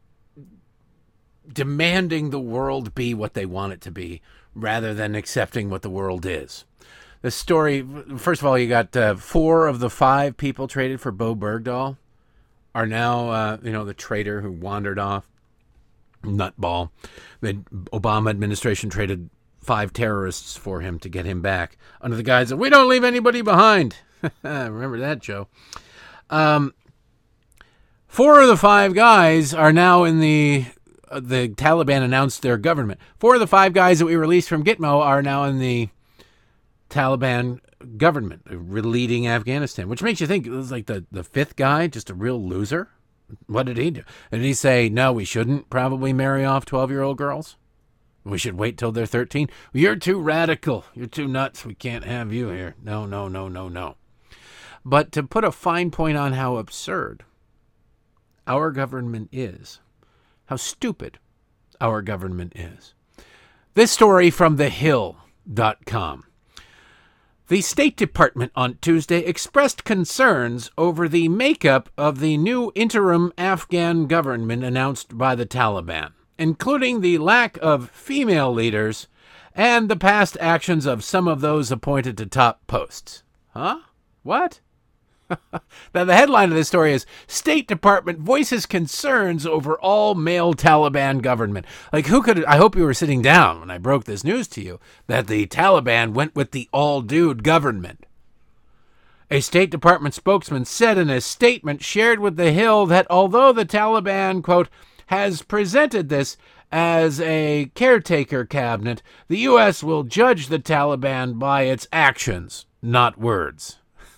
S1: demanding the world be what they want it to be rather than accepting what the world is. The story, first of all, you got uh, four of the five people traded for Bo Bergdahl are now, uh, you know, the traitor who wandered off, nutball. The Obama administration traded five terrorists for him to get him back under the guise of, we don't leave anybody behind. Remember that, Joe. Um, four of the five guys are now in the the Taliban announced their government. Four of the five guys that we released from Gitmo are now in the Taliban government, leading Afghanistan, which makes you think it was like the, the fifth guy, just a real loser. What did he do? Did he say, no, we shouldn't probably marry off twelve-year-old girls? We should wait till they're thirteen? You're too radical. You're too nuts. We can't have you here. No, no, no, no, no. But to put a fine point on how absurd our government is, how stupid our government is. This story from the hill dot com. The State Department on Tuesday expressed concerns over the makeup of the new interim Afghan government announced by the Taliban, including the lack of female leaders and the past actions of some of those appointed to top posts. Huh? What? Now, the headline of this story is State Department voices concerns over all-male Taliban government. Like, who could... I hope you were sitting down when I broke this news to you, that the Taliban went with the all-dude government. A State Department spokesman said in a statement shared with The Hill that although the Taliban, quote, has presented this as a caretaker cabinet, the U S will judge the Taliban by its actions, not words.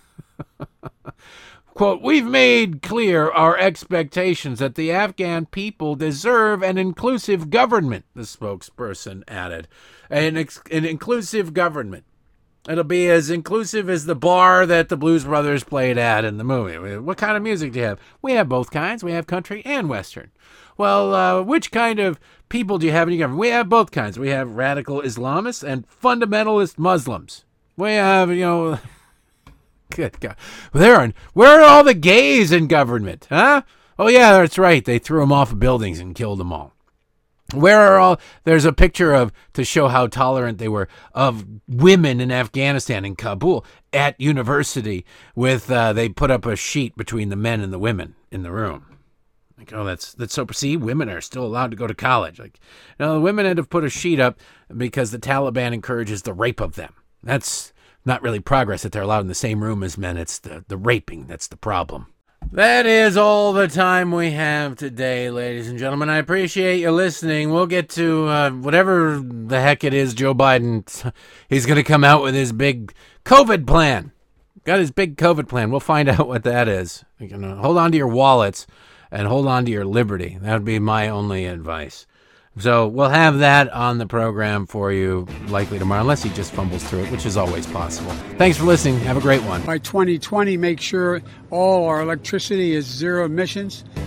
S1: Quote, we've made clear our expectations that the Afghan people deserve an inclusive government, the spokesperson added. An, ex- an inclusive government. It'll be as inclusive as the bar that the Blues Brothers played at in the movie. What kind of music do you have? We have both kinds. We have country and Western. Well, uh, which kind of people do you have in your government? We have both kinds. We have radical Islamists and fundamentalist Muslims. We have, you know... Good God. Where are, where are all the gays in government, huh? Oh, yeah, that's right. They threw them off of buildings and killed them all. Where are all... There's a picture of, to show how tolerant they were, of women in Afghanistan, in Kabul, at university, with, uh, they put up a sheet between the men and the women in the room. Like, oh, that's, that's so... See, women are still allowed to go to college. Like, you know, the women had to put a sheet up because the Taliban encourages the rape of them. That's... not really progress that they're allowed in the same room as men. It's the, the raping that's the problem. That is all the time we have today, ladies and gentlemen. I appreciate you listening. We'll get to uh, whatever the heck it is Joe Biden, he's going to come out with his big COVID plan. Got his big COVID plan. We'll find out what that is. You can uh, hold on to your wallets and hold on to your liberty. That would be my only advice. So we'll have that on the program for you likely tomorrow, unless he just fumbles through it, which is always possible. Thanks for listening. Have a great one.
S6: By twenty twenty, make sure all our electricity is zero emissions.